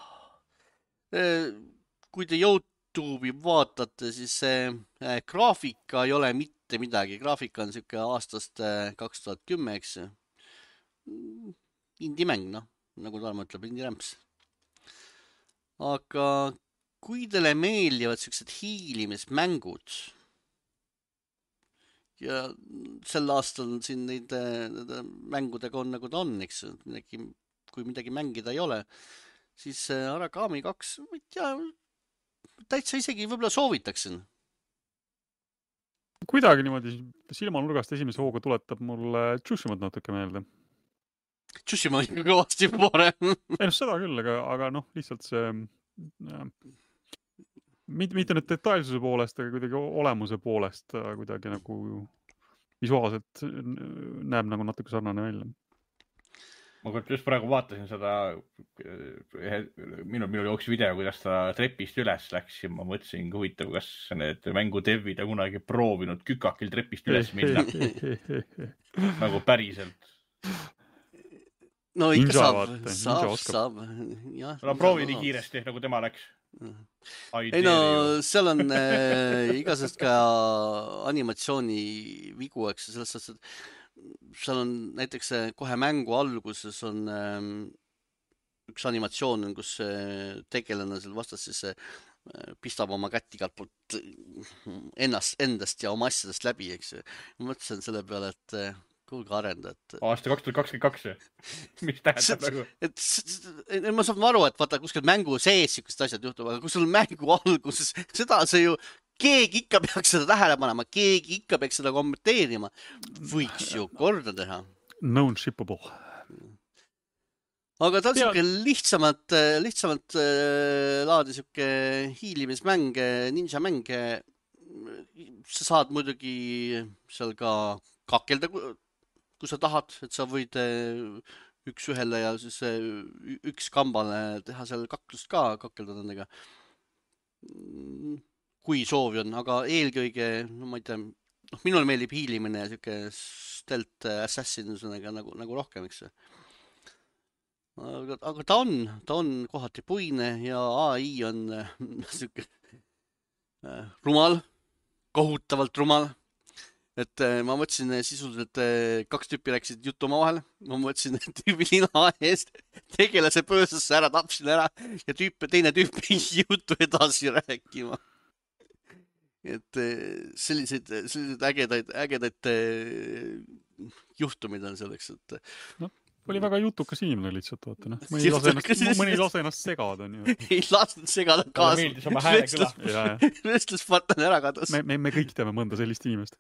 Speaker 1: kui te YouTube'i vaatate, siis see graafika ei ole mitte midagi. Graafika on siuke aastast kaks tuhat kümme, eks. Indie-mäng, noh, nagu Tarmo ütleb, indie-rämps. Aga kui teile meeldivad sellised hiilimismängud ja sel aastal siin neid, neid mängudega on nagu ta on, eks, midagi, kui midagi mängida ei ole, siis Aragami kaks, ma ei tea, täitsa isegi võib-olla soovitaksin.
Speaker 2: Kuidagi niimoodi silmanurgast esimese hooga tuletab mulle Tsushimat natuke meelde.
Speaker 1: Tsushima on kõvasti parem.
Speaker 2: Ei noh, seda küll, aga, aga noh, lihtsalt see ja, mitte, mitte nüüd detailsuse poolest, aga kuidagi olemuse poolest kuidagi nagu visuaalselt näeb nagu natuke sarnane välja.
Speaker 3: Ma just praegu vaatasin seda, minu, minu jooksis video, kuidas ta trepist üles läks ja ma mõtlesin, huvitav, kas need mängu devvid on kunagi proovinud kükakil trepist üles minna. Nagu päriselt.
Speaker 1: No ikka saab, vaata, saab, saab.
Speaker 3: Ja, no proovi nii kiiresti, nagu tema läks.
Speaker 1: Ei no, seal on äh, igasest ka animatsiooni vigu, eks, selles suhtes, et seal on näiteks kohe mängu alguses on äh, üks animatsioon, kus äh, tegelane seal vastas siis äh, pistab oma kätt igalt poolt ennast, endast ja oma asjadest läbi, eks. Ma mõtlesin selle peale, et äh, kuulge arendajad.
Speaker 3: Aasta kaks tuhat kakskümmend kaks, mis tähendab nagu?
Speaker 1: Et, et ma saan aru, et vaata kuskil mängu sees siukest asjad juhtuvad, aga kui sul mängu alguses, seda see ju, keegi ikka peaks seda tähele panema, keegi ikka peaks seda kommenteerima. Võiks ju korda teha.
Speaker 2: Non-shippable.
Speaker 1: Aga ta on siuke lihtsamalt, lihtsamalt laadi siuke hiilimismäng, ninja mäng. Sa saad muidugi seal ka kakelda, kui sa tahad, et sa võid üks ühele ja siis üks kambale teha seal kaklust ka, kakelda nendega. Kui soovi on, aga eelkõige, no ma ei tea, noh, minul meeldib hiilimine ja siuke stealth assassinusega nagu, nagu rohkem, eks see. Aga, aga ta on, ta on kohati puine ja A I on siuke rumal, kohutavalt rumal. Et ma mõtlesin sisuliselt, kaks tüüpi rääkisid juttu oma vahel. Ma mõtlesin, et tüüpi lina eest tegelase pöösasse ära, tapsin ära ja tüüp, teine tüüpi juttu edasi rääkima. Et selliseid, selliseid ägedaid, ägedaid juhtumid on selleks, et...
Speaker 2: No. Oli väga jutukas inimene lihtsalt, vaata, noh. Mõni lase ennast, mõni lase ennast segada. Nii.
Speaker 1: Ei lasnud segada kaasa.
Speaker 3: Meeldis oma hääle küla.
Speaker 1: Vestluspartner ära kadus.
Speaker 2: Me, me, me kõik teame mõnda sellist inimest.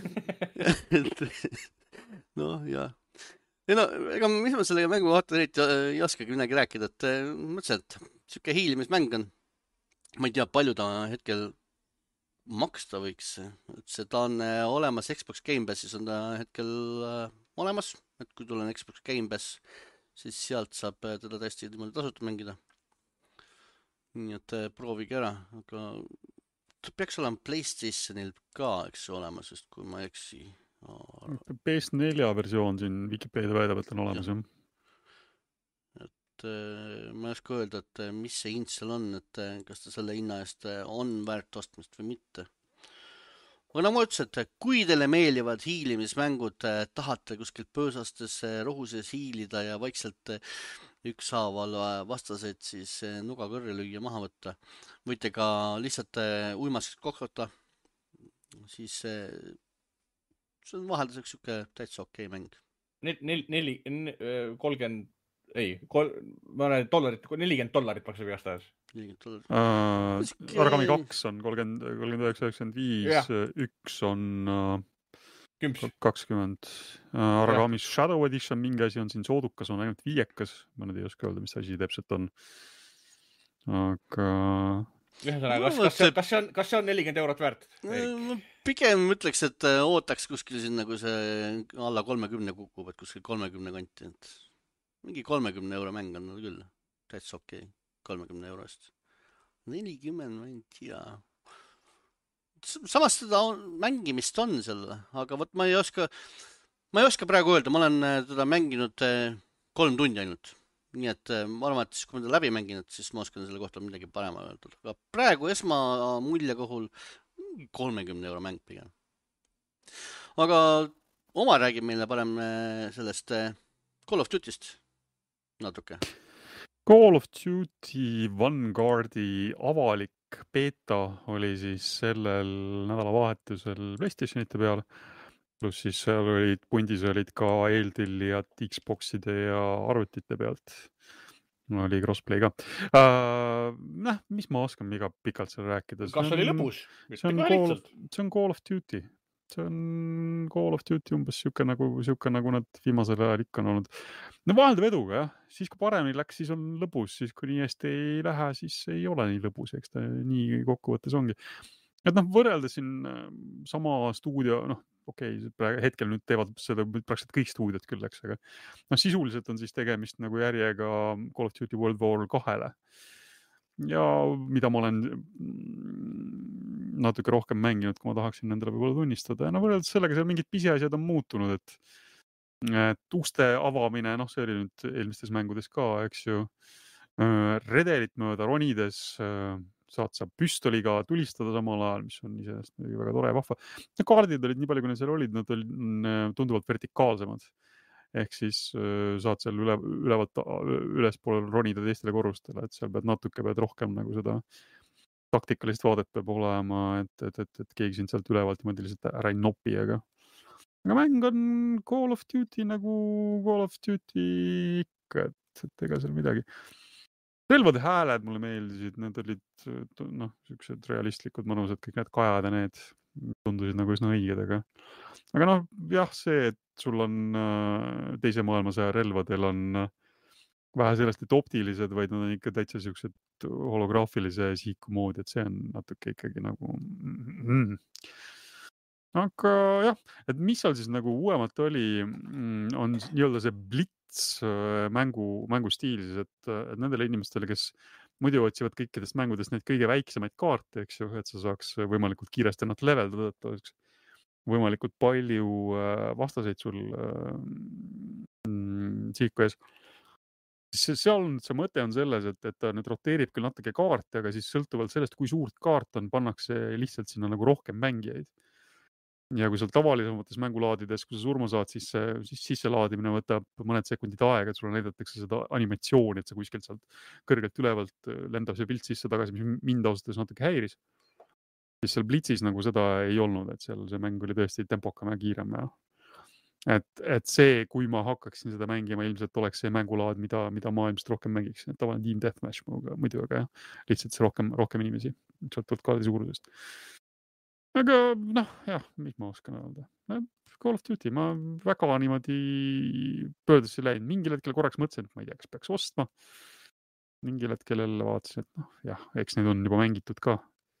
Speaker 1: No, jah. Ja no, ega mis ma sellega mängu vaata eriti ei oskagi midagi rääkida, et mõtlesin, et siuke hiilimismäng on. Ma ei tea, palju ta hetkel maksta võiks. Et seda on olemas Xbox Game Passis on ta hetkel olemas. Et kui tulen Xbox Game Pass, siis sealt saab teda täiesti niimoodi tasuta mängida. Nii et proovige ära, aga ta peaks olema PlayStationil ka, eks olemas, sest kui ma eksi.
Speaker 2: P S neli versioon siin Wikipedia väidab, et on olemas. Ja.
Speaker 1: Et ma ei oska öelda, et mis see hind seal on, et kas ta selle hinna eest on väärt ostmist või mitte. Aga nagu ma ütlesin, et kui teile meeldivad hiilimismängud, tahate kuskilt pöösastes rohuses hiilida ja vaikselt ükshaaval vastaseid siis nuga kõrri lüüa maha võtta, võite ka lihtsalt uimaskest kokota, siis see on vahelduseks siuke täitsa okei mäng.
Speaker 3: Neli, neli, kolmkümmend, ei, kol, ma olen dollarit, nelikümmend dollarit maksab igast ajas.
Speaker 2: Uh, Aragami kaks on kolmkümmend, kolmkümmend üheksa, üheksakümmend viis, üks on uh, kakskümmend. Uh, Aragami ja. Shadow Edition mingi asi on siin soodukas, on ainult viiekas. Ma nüüd ei oska öelda, mis asi täpselt on. Aga...
Speaker 3: Ühesõnaga, kas, kas, see, kas, see on, kas see on nelikümmend eurot väärt?
Speaker 1: Pigem ütleks, et ootaks kuskil siin nagu see alla kolmekümne kukub, et kuskil kolmekümne kanti. Et mingi kolmekümne euro mäng on küll. Täitsa okei. Okay. kolmekümne eurost. nelikümmend, ma ei tea. Samas seda on, mängimist on selle, aga võt ma ei oska, ma ei oska praegu öelda, ma olen teda mänginud kolm tundi ainult. Nii et ma arvan, et siis, kui ma teda läbi mänginud, siis ma oskan selle kohta midagi parema öelda. Aga praegu esma mulje kohul kolmekümne euro mäng pigem. Aga oma räägib meile parem sellest Call of Duty'st natuke.
Speaker 2: Call of Duty Vanguardi avalik beta oli siis sellel nädalavahetusel PlayStationite peal. Plus siis seal olid, pundis olid ka eeltillijad Xboxide ja arvutite pealt. Oli crossplay ka. Uh, näh, mis ma oskan iga pikalt seal rääkida.
Speaker 3: Kas oli lõbus?
Speaker 2: See on, Call, see on Call of Duty. See on Call of Duty umbes siuke nagu, siuke nagu nad viimasel ajal ikka on olnud. No vahelda veduga, jah. Siis kui paremini läks, siis on lõbus. Siis kui nii hästi ei lähe, siis ei ole nii lõbus. Eks ta nii kokkuvõttes ongi. Et noh, võrrelda siin sama stuudio, noh, okei, okay, hetkel nüüd teevad seda praktiliselt kõik stuudiod küll, eks, aga noh, sisuliselt on siis tegemist nagu järjega Call of Duty World War kahele. Ja mida ma olen natuke rohkem mänginud, kui ma tahaksin nendele võib-olla tunnistada. Ja no võrreldes sellega seal mingid pisiasjad on muutunud, et, et uste avamine, noh, see oli nüüd eelmistes mängudes ka, eks ju, redelit mööda ronides saad sa püstoliga tulistada samal ajal, mis on iseenesest väga tore ja vahva. Kaardid olid nii palju, kui need seal olid, nad olid tunduvalt vertikaalsemad. Ehk siis saad seal üle, ülevalt ülespool ronida teistele korrustele, et seal pead natuke pead rohkem nagu seda taktikalist vaadet peab olema, et, et, et, et keegi sind sealt ülevalt niimoodi lihtsalt ära ei nopi, aga aga mäng on Call of Duty nagu Call of Duty ikka, et, et ega seal midagi. Relvade hääled mulle meeldisid, need olid noh, siuksed realistlikud, mõnusad, kõik need kajad ja need tundusid nagu üsna õiged, aga aga noh, jah, see, et sul on äh, teise maailmasõja relvadel on äh, vähe sellest, et optilised, vaid nad on ikka täitsa siuksed holograafilise sihiku moodi, et see on natuke ikkagi nagu mm. aga jah, et mis seal siis nagu uuemalt oli, on nii-öelda see blitz mängu, mängustiil siis, et, et nendele inimestele, kes muidu otsivad kõikidest mängudest neid kõige väiksemaid kaarte, eks ju, et sa saaks võimalikult kiiresti ennast leveldada, et oleks võimalikult palju vastaseid sul mm, sihiku ees. Seal see mõte on selles, et, et ta nüüd roteerib küll natuke kaarte, aga siis sõltuvalt sellest, kui suurt kaart on, pannakse lihtsalt sinna nagu rohkem mängijaid. Ja kui seal tavalisemates mängulaadides, kui sa surma saad, siis, siis sisselaadimine võtab mõned sekundid aega, et sulle näidatakse seda animatsiooni, et sa kuskilt sealt kõrgelt ülevalt lendab see pilt sisse tagasi, mis mind ausalt natuke häiris. Siis seal Blitzis nagu seda ei olnud, et seal see mäng oli tõesti tempokam ja kiirem ja et, et see, kui ma hakkaksin seda mängima, ilmselt oleks see mängulaad, mida, mida ma ilmselt rohkem mängiks. Tavaline Team Deathmatch muidu, aga jah, lihtsalt see rohkem, rohkem inimesi, sõltuvalt kaardi suurusest. Aga noh, jah, mis ma oskan öelda. Call of Duty, ma väga niimoodi pöördusse läinud. Mingil hetkel korraks mõtlesin, et ma ei tea, kas peaks ostma. Mingil hetkel jälle vaatasin, et noh, jah, eks need on juba mängitud ka.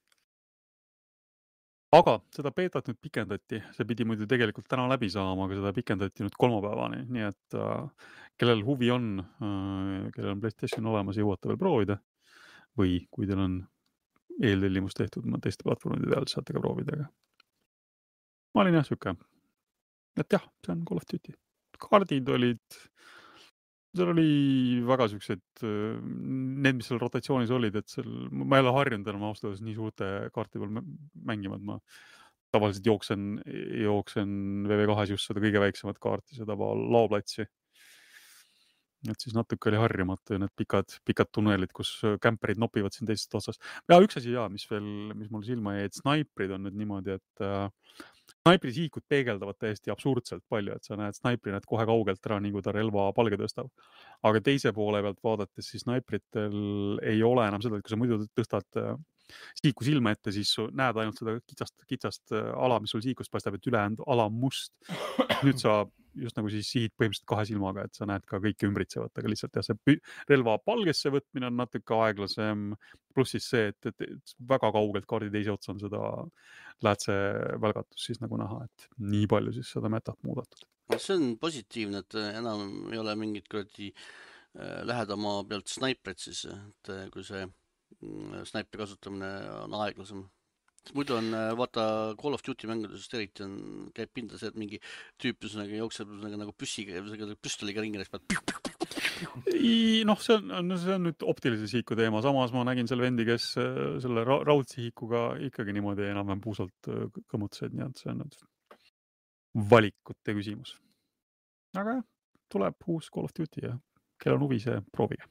Speaker 2: Aga seda beetat nüüd pikendati, see pidi muidu tegelikult täna läbi saama, aga seda pikendati nüüd kolmapäevani, nii et äh, kellel huvi on, äh, kellel on PlayStation olemas, jõuate veel proovida või kui teil on eeltellimus tehtud teiste platvormide peal, saate ka proovida. Aga ma olin jah siuke, et jah, see on Call of Duty. Kaardid olid, seal oli väga siuksed, need, mis seal rotatsioonis olid, et seal, ma ei ole harjunud enam austada nii suurte kaarti peal mängima, et ma tavaliselt jooksen, jooksen V V kahes just seda kõige väiksemat kaarti, seda laoplatsi. Et siis natuke oli harjumatu ja need pikad, pikad tunnelid, kus kämperid nopivad siin teisest otsast. Ja üks asi ja, mis veel, mis mul silma jäi, et snaiprid on nüüd niimoodi, et äh, snaipri sihikud peegeldavad täiesti absurdselt palju, et sa näed snaipri näed kohe kaugelt ära, nii kui ta relva palge tõstab. Aga teise poole pealt vaadates, siis snaipritel ei ole enam seda, et kui sa muidu tõstad äh, sihiku silma ette, siis näed ainult seda kitsast, kitsast ala, mis sul sihikust paistab, et ülejäänud ala on must. Nüüd sa just nagu siis sihid põhimõtteliselt kahe silmaga, et sa näed ka kõike ümbritsevat, aga lihtsalt jah, see relva palgesse võtmine on natuke aeglasem, pluss siis see, et, et väga kaugelt kaardi teise otsa on seda läätse välgatus siis nagu näha, et nii palju siis seda metat muudatud.
Speaker 1: See on positiivne, et enam ei ole mingit kuradi lähedamaa pealt snaiprit siis, et kui see snaipri kasutamine on aeglasem. Muidu on, vaata, Call of Duty mängudest eriti on, käib pinda see, et mingi tüüp nagu jookseb nagu, nagu püssiga, püstoliga ringi läks pealt.
Speaker 2: Noh, see on, see on nüüd optilise sihiku teema. Samas ma nägin selle vendi, kes selle ra raudsihikuga ikkagi niimoodi enam-vähem puusalt kõmutseid, nii et see on nüüd valikute küsimus. Aga jah, tuleb uus Call of Duty ja kell on huvi, see proovige.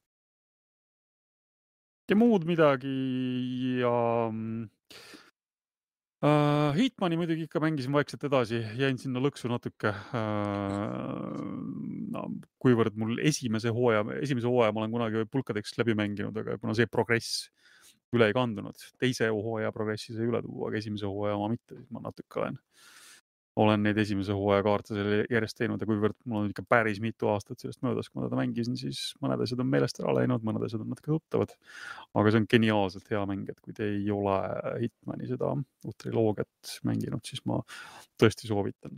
Speaker 2: Ja muud midagi ja uh, Hitmani muidugi ikka mängisin vaikselt edasi, jäin sinna lõksu natuke, uh, no, kuivõrd mul esimese hooaja, esimese hooaja ma olen kunagi pulkadeks läbi mänginud, aga kuna see progress üle ei kandunud, teise hooaja progressi sai üle tuua, aga esimese hooaja oma mitte, siis ma natuke olen, olen neid esimese hooaja kaarte selle järjest teinud ja kuivõrd mul on ikka päris mitu aastat sellest möödas, kui ma teda mängisin, siis mõned asjad on meelest ära läinud, mõned asjad on natuke tuttavad. Aga see on geniaalselt hea mäng, et kui te ei ole Hitmani seda uut triloogiat mänginud, siis ma tõesti soovitan.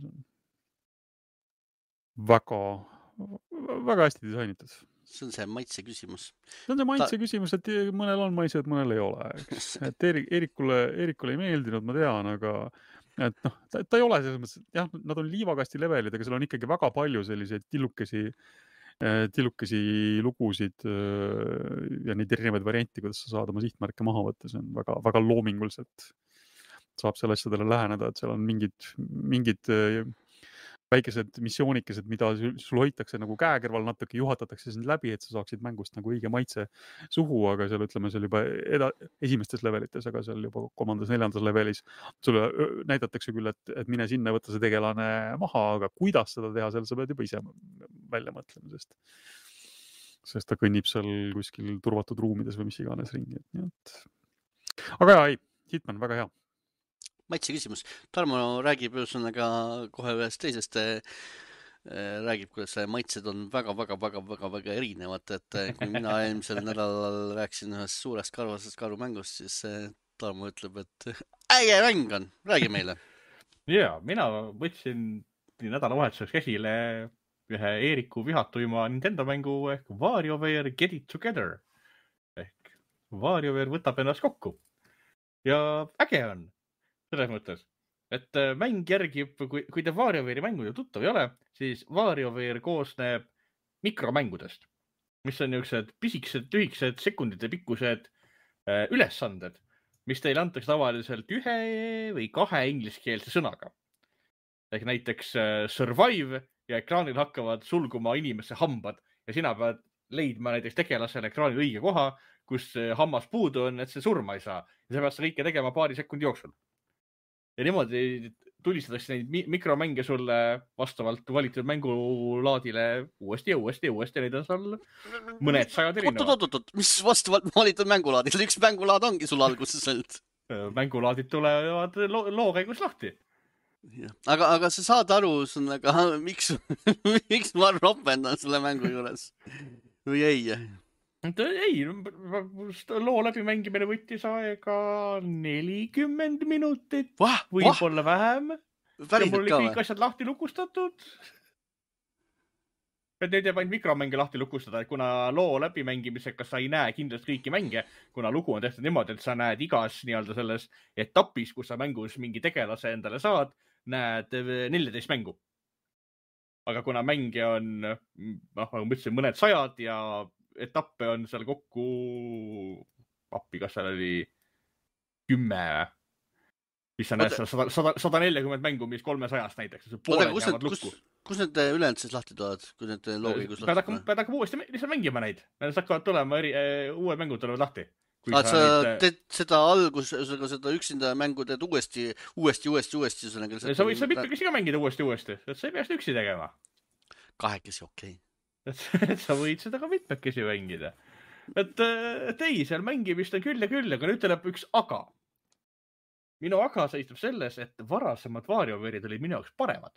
Speaker 2: Väga, väga hästi disainitud.
Speaker 1: See on see maitse küsimus.
Speaker 2: See on see maitse Ta... küsimus, et mõnel on maitsed, mõnel ei ole. Et Eerikule, Eerikule ei meeldinud, ma tean, aga et noh, ta, ta ei ole selles mõttes, jah, nad on liivakasti levelid, aga seal on ikkagi väga palju selliseid tillukesi, tillukesi lugusid ja neid erinevaid varianti, kuidas sa saad oma sihtmärke maha võtta. See on väga, väga loominguliselt saab selle asjadele läheneda, et seal on mingid, mingid väikesed missioonikesed, mida sul hoitakse nagu käe kõrval natuke, juhatatakse sind läbi, et sa saaksid mängust nagu õige maitse suhu, aga seal ütleme, seal juba eda, esimestes levelites, aga seal juba kolmandas, neljandas levelis sulle näidatakse küll, et, et mine sinna, võtta see tegelane maha, aga kuidas seda teha, seal sa pead juba ise välja mõtlema, sest, sest ta kõnnib seal kuskil turvatud ruumides või mis iganes ringi. Et... aga jaa, ei, Hitman, väga hea.
Speaker 1: Maitse küsimus. Tarmo räägib ühesõnaga kohe ühest teisest, räägib, kuidas maitsed on väga, väga, väga, väga, väga erinevad, et kui mina eelmisel nädalal rääkisin ühest suurest karvasest karumängust, siis Tarmo ütleb, et äge mäng on, räägi meile.
Speaker 3: Jaa, mina võtsin nädalavahetuseks käsile ühe Eeriku vihatuima Nintendo mängu ehk WarioWare Get It Together ehk WarioWare võtab ennast kokku ja äge on. Selles mõttes, et mäng järgib, kui, kui te WarioWare'i mängud tuttav ei ole, siis WarioWare koosneb mikromängudest, mis on niisugused pisikesed, tühiksed, sekundite pikkused äh, ülesanded, mis teile antakse tavaliselt ühe või kahe ingliskeelse sõnaga. Ehk näiteks äh, survive ja ekraanil hakkavad sulguma inimese hambad ja sina pead leidma näiteks tegelasele ekraanil õige koha, kus hammas puudu on, et see surma ei saa. Ja sa pead seda kõike tegema paari sekundi jooksul. Ja niimoodi tulistatakse neid mikromänge sulle vastavalt valitud mängulaadile uuesti ja uuesti ja uuesti. Neid on seal mõned sajad erinevad.
Speaker 1: Oot, oot, oot, mis vastavalt valitud mängulaadile? Üks mängulaad ongi sul alguses olnud.
Speaker 3: Mängulaadid tulevad loo, loo käigus lahti.
Speaker 1: Ja. Aga, aga sa saad aru, aga, miks, miks ma ropendan selle mängu juures? Või ei?
Speaker 3: Ei, loo läbimängimine võttis aega nelikümmend minutit,
Speaker 1: Vah,
Speaker 3: võib-olla
Speaker 1: vah.
Speaker 3: vähem.
Speaker 1: Päriselt
Speaker 3: ja mul oli
Speaker 1: ka
Speaker 3: kõik
Speaker 1: või?
Speaker 3: asjad lahti lukustatud. Et neid jääb ainult mikromänge lahti lukustada, et kuna loo läbimängimisega sa ei näe kindlasti kõiki mänge, kuna lugu on tehtud niimoodi, et sa näed igas nii-öelda selles etapis, kus sa mängus mingi tegelase endale saad, näed neliteist mängu. Aga kuna mänge on, noh, nagu ma ütlesin, mõned sajad ja etappe on seal kokku, appi, kas seal oli kümme, mis sa näed seal sada nelikümmend mängu, mis kolmesajast näiteks.
Speaker 1: Oota, kus, need, kus, kus need ülejäänud siis lahti tulevad, kui need loogikus lahti
Speaker 3: tulevad? Pead hakkama uuesti lihtsalt mängima neid. Need hakkavad tulema, eri, uued mängud tulevad lahti.
Speaker 1: Ah, sa neid... teed seda algus, seda üksinda mängu teed uuesti, uuesti, uuesti, uuesti.
Speaker 3: Sa võid seda mitmekesi ka mängida uuesti, uuesti. Sa ei pea seda üksi tegema.
Speaker 1: Kahekesi, okei. Okay.
Speaker 3: Et sa võid seda ka mitmekesi mängida. Et, et ei, seal mängimist on küll ja küll, aga nüüd tuleb üks aga. Minu aga seistub selles, et varasemad WarioWare'id olid minu jaoks paremad.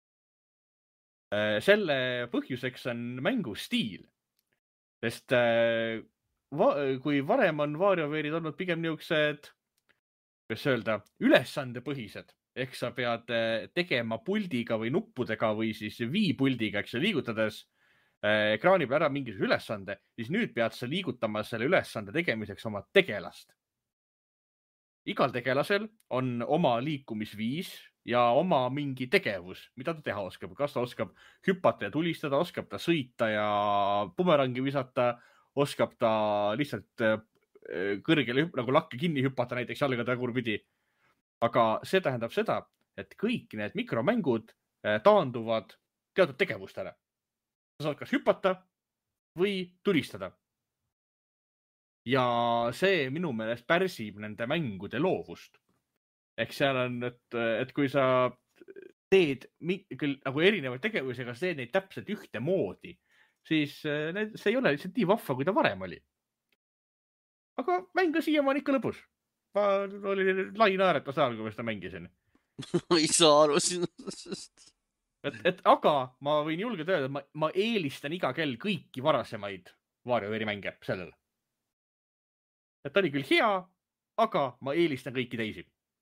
Speaker 3: Selle põhjuseks on mängu stiil. Sest kui varem on WarioWare'id olnud pigem niisugused, kuidas öelda, ülesandepõhised. Ehk sa pead tegema puldiga või nuppudega või siis viipuldiga, eks sa liigutades ekraani peal ära mingisuguse ülesande, siis nüüd pead sa liigutama selle ülesande tegemiseks oma tegelast. Igal tegelasel on oma liikumisviis ja oma mingi tegevus, mida ta teha oskab. Kas ta oskab hüpata ja tulistada, oskab ta sõita ja bumerangi visata, oskab ta lihtsalt kõrgele nagu lakke kinni hüpata näiteks jalgade tagurpidi. Aga see tähendab seda, et kõik need mikromängud taanduvad teatud tegevustele. Sa saad kas hüpata või tulistada. Ja see minu meelest pärsib nende mängude loovust. Ehk seal on, et, et kui sa teed küll nagu erinevaid tegevusi, aga teed neid täpselt ühte moodi, siis need, see ei ole lihtsalt nii vahva, kui ta varem oli. Aga mäng on siiamaani ikka lõbus. Ma olin lai naeretas ajal, kui ma seda mängisin.
Speaker 1: Ma ei saa aru sinust.
Speaker 3: Et, et, aga ma võin julgeda öelda, et ma, ma eelistan iga kell kõiki varasemaid WarioWare'i mänge sellele. Et ta oli küll hea, aga ma eelistan kõiki teisi.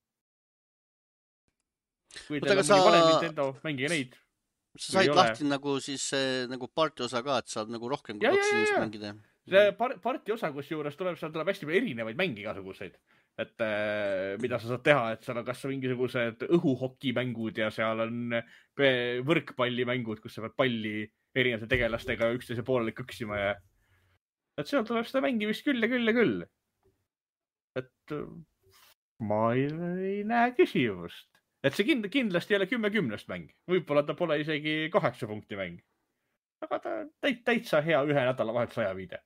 Speaker 3: Kui teil on sa... mõni vanem Nintendo, mängige neid.
Speaker 1: Sa said lahti nagu siis nagu parti osa ka, et saad nagu rohkem kui kaks inimest mängida.
Speaker 3: See parti osa, kus juures tuleb, seal tuleb hästi erinevaid mängi igasuguseid. Et äh, mida sa saad teha, et seal on kas mingisugused õhuhokimängud ja seal on võrkpallimängud, kus sa pead palli erinevate tegelastega üksteise poolele kõksima ja et seal tuleb seda mängimist küll ja küll ja küll. Et ma ei, ei näe küsimust. et see kind, kindlasti ei ole kümme kümnest mäng. Võib-olla ta pole isegi kaheksa punkti mäng. Aga ta täit, täitsa hea ühe nädala vahet saja viide.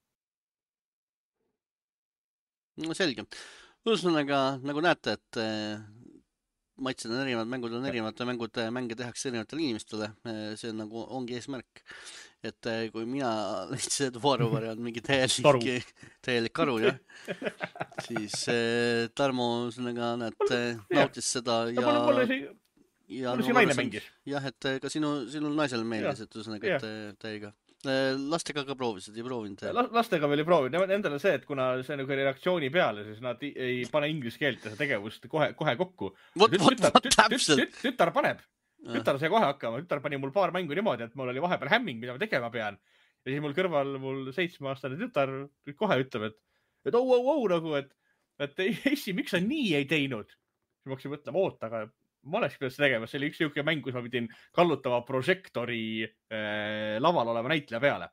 Speaker 1: No selge. Ühesõnaga, nagu näete, et maitsed on erinevad, mängud on erinevad, mängud, mänge tehakse erinevatele inimestele. See on nagu ongi eesmärk. Et kui mina lihtsalt seda Varovari on mingi täielik, täielik karu, jah. Siis Tarmo sõnaga näed, nautis seda ja...
Speaker 3: ja mulle see,
Speaker 1: ja
Speaker 3: mulle see naine mängis.
Speaker 1: Jah, et ka sinu, sinul naisel meeldis, et ühesõnaga, et täiega. Lastega ka proovisid, ei proovinud?
Speaker 3: Lastega veel ei proovinud. Nendele see, et kuna see nagu reaktsiooni peale, siis nad ei pane inglise keelt ja see tegevust kohe, kohe kokku.
Speaker 1: Vot, vot, vot, täpselt.
Speaker 3: Tütar paneb. Tütar sai kohe hakkama. Tütar pani mul paar mängu niimoodi, et mul oli vahepeal hämming, mida ma tegema pean. Ja siis mul kõrval mul seitsmeaastane tütar kohe ütleb, et, et au, au, au, nagu, et, et Essi, miks sa nii ei teinud? Siis ma hakkasin mõtlema, oot, aga ma oleks pidanud seda tegema. See oli üks niisugune mäng, kus ma pidin kallutama prožektori äh, laval olema näitleja peale.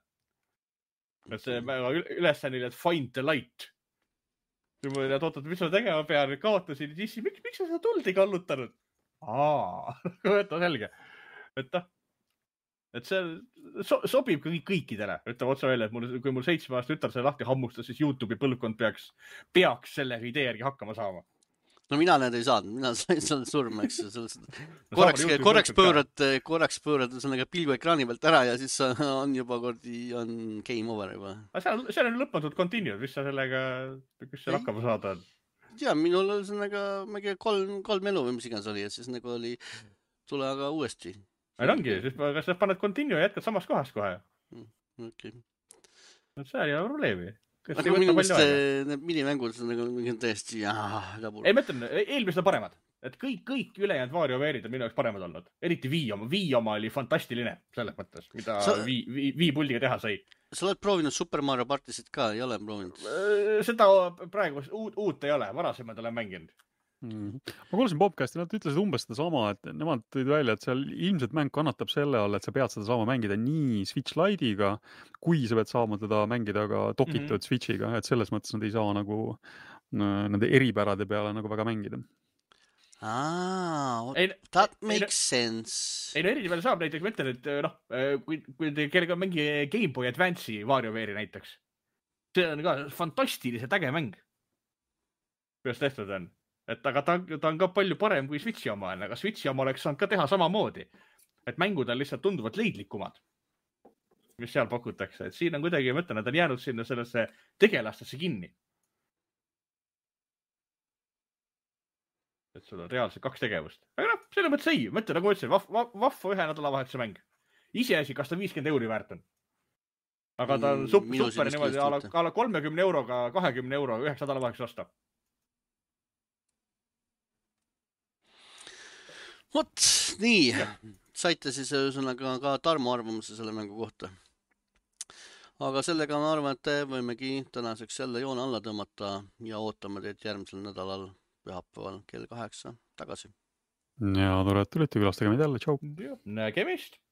Speaker 3: Et see ülesanne oli, et find the light. Ja ma olin, oot, mis ma tegema pean? Kaotasin, siis miks, miks sa seda tuld ei kallutanud? Aa, et on selge. Et ta, et see so, sobib kõik, kõikidele. Ütleme otsa välja, et mul, kui mul seitsme aasta ütar see lahti hammustas, siis YouTube'i põlvkond peaks, peaks sellega idee järgi hakkama saama.
Speaker 1: No mina need ei saanud, mina sain seal surma, eks. Korraks, korraks pöörad, korraks pöörad sellega pilgu ekraani pealt ära ja siis on juba kordi, on game over juba.
Speaker 3: Aga seal, seal on lõpmatud continued, mis sa sellega, kus seal hakkama saada on?
Speaker 1: Ja, minul oli sellega mingi kolm, kolm elu või mis iganes oli ja siis nagu oli tule aga uuesti.
Speaker 3: Ei ongi, siis kas sa paned continue ja jätkad samas kohas kohe?
Speaker 1: Okay.
Speaker 3: No see ei ole probleemi.
Speaker 1: Aga minu mõist need minimängud on nagu mingi täiesti jah, labur.
Speaker 3: Ei, ma ütlen, eelmised on paremad. Et kõik, kõik ülejäänud WarioWare'id on minu jaoks paremad olnud. Eriti Wii oma. Wii oma oli fantastiline selles mõttes, mida sa... Wii, Wii, Wii puldiga teha sai.
Speaker 1: Sa oled proovinud Super Mario Partisid ka, ei ole proovinud?
Speaker 3: Seda praegu uut, uut ei ole, varasemad olen mänginud.
Speaker 2: Mm. Ma kuulasin podcasti, nad ütlesid umbes seda sama, et nemad tõid välja, et seal ilmselt mäng kannatab selle all, et sa pead seda saama mängida nii Switch Lite'iga, kui sa pead saama teda mängida ka dokitud mm-hmm. Switchiga, et selles mõttes nad ei saa nagu nende eripärade peale nagu väga mängida.
Speaker 1: Ah, that makes ei, sense.
Speaker 3: Ei no eriti peale saab näiteks, ma ütlen, et noh, kui, kui te kellega mängi Game Boy Advance'i WarioWare'i näiteks, see on ka fantastiliselt äge mäng. Kuidas tehtud on? Et aga ta, ta on ka palju parem kui Switchi oma, aga Switchi oma oleks saanud ka teha samamoodi. Et mängud on lihtsalt tunduvalt leidlikumad, mis seal pakutakse. Et siin on kuidagi, ma ütlen, et on jäänud sinna sellesse tegelastesse kinni. Et sul on reaalselt kaks tegevust. Aga noh, selle mõttes ei. Ma ütlen, nagu ma ütlesin, vaff, vaffa ühe nädala vahetuse mäng. Iseasi, kas ta viiskümmend euri väärt on. Aga ta on super, super niimoodi ala, ala kolmekümne euroga, kahekümne euro üheks nädala vahetuse osta.
Speaker 1: Vot, nii. Saite siis ühesõnaga ka Tarmo arvamuse selle mängu kohta. Aga sellega ma arvan, et võimegi tänaseks jälle joone alla tõmmata ja ootame teid järgmisel nädalal pühapäeval kell kaheksa tagasi.
Speaker 2: Ja tore, et tulite külastage meid jälle. Tšau.
Speaker 3: Nägemist.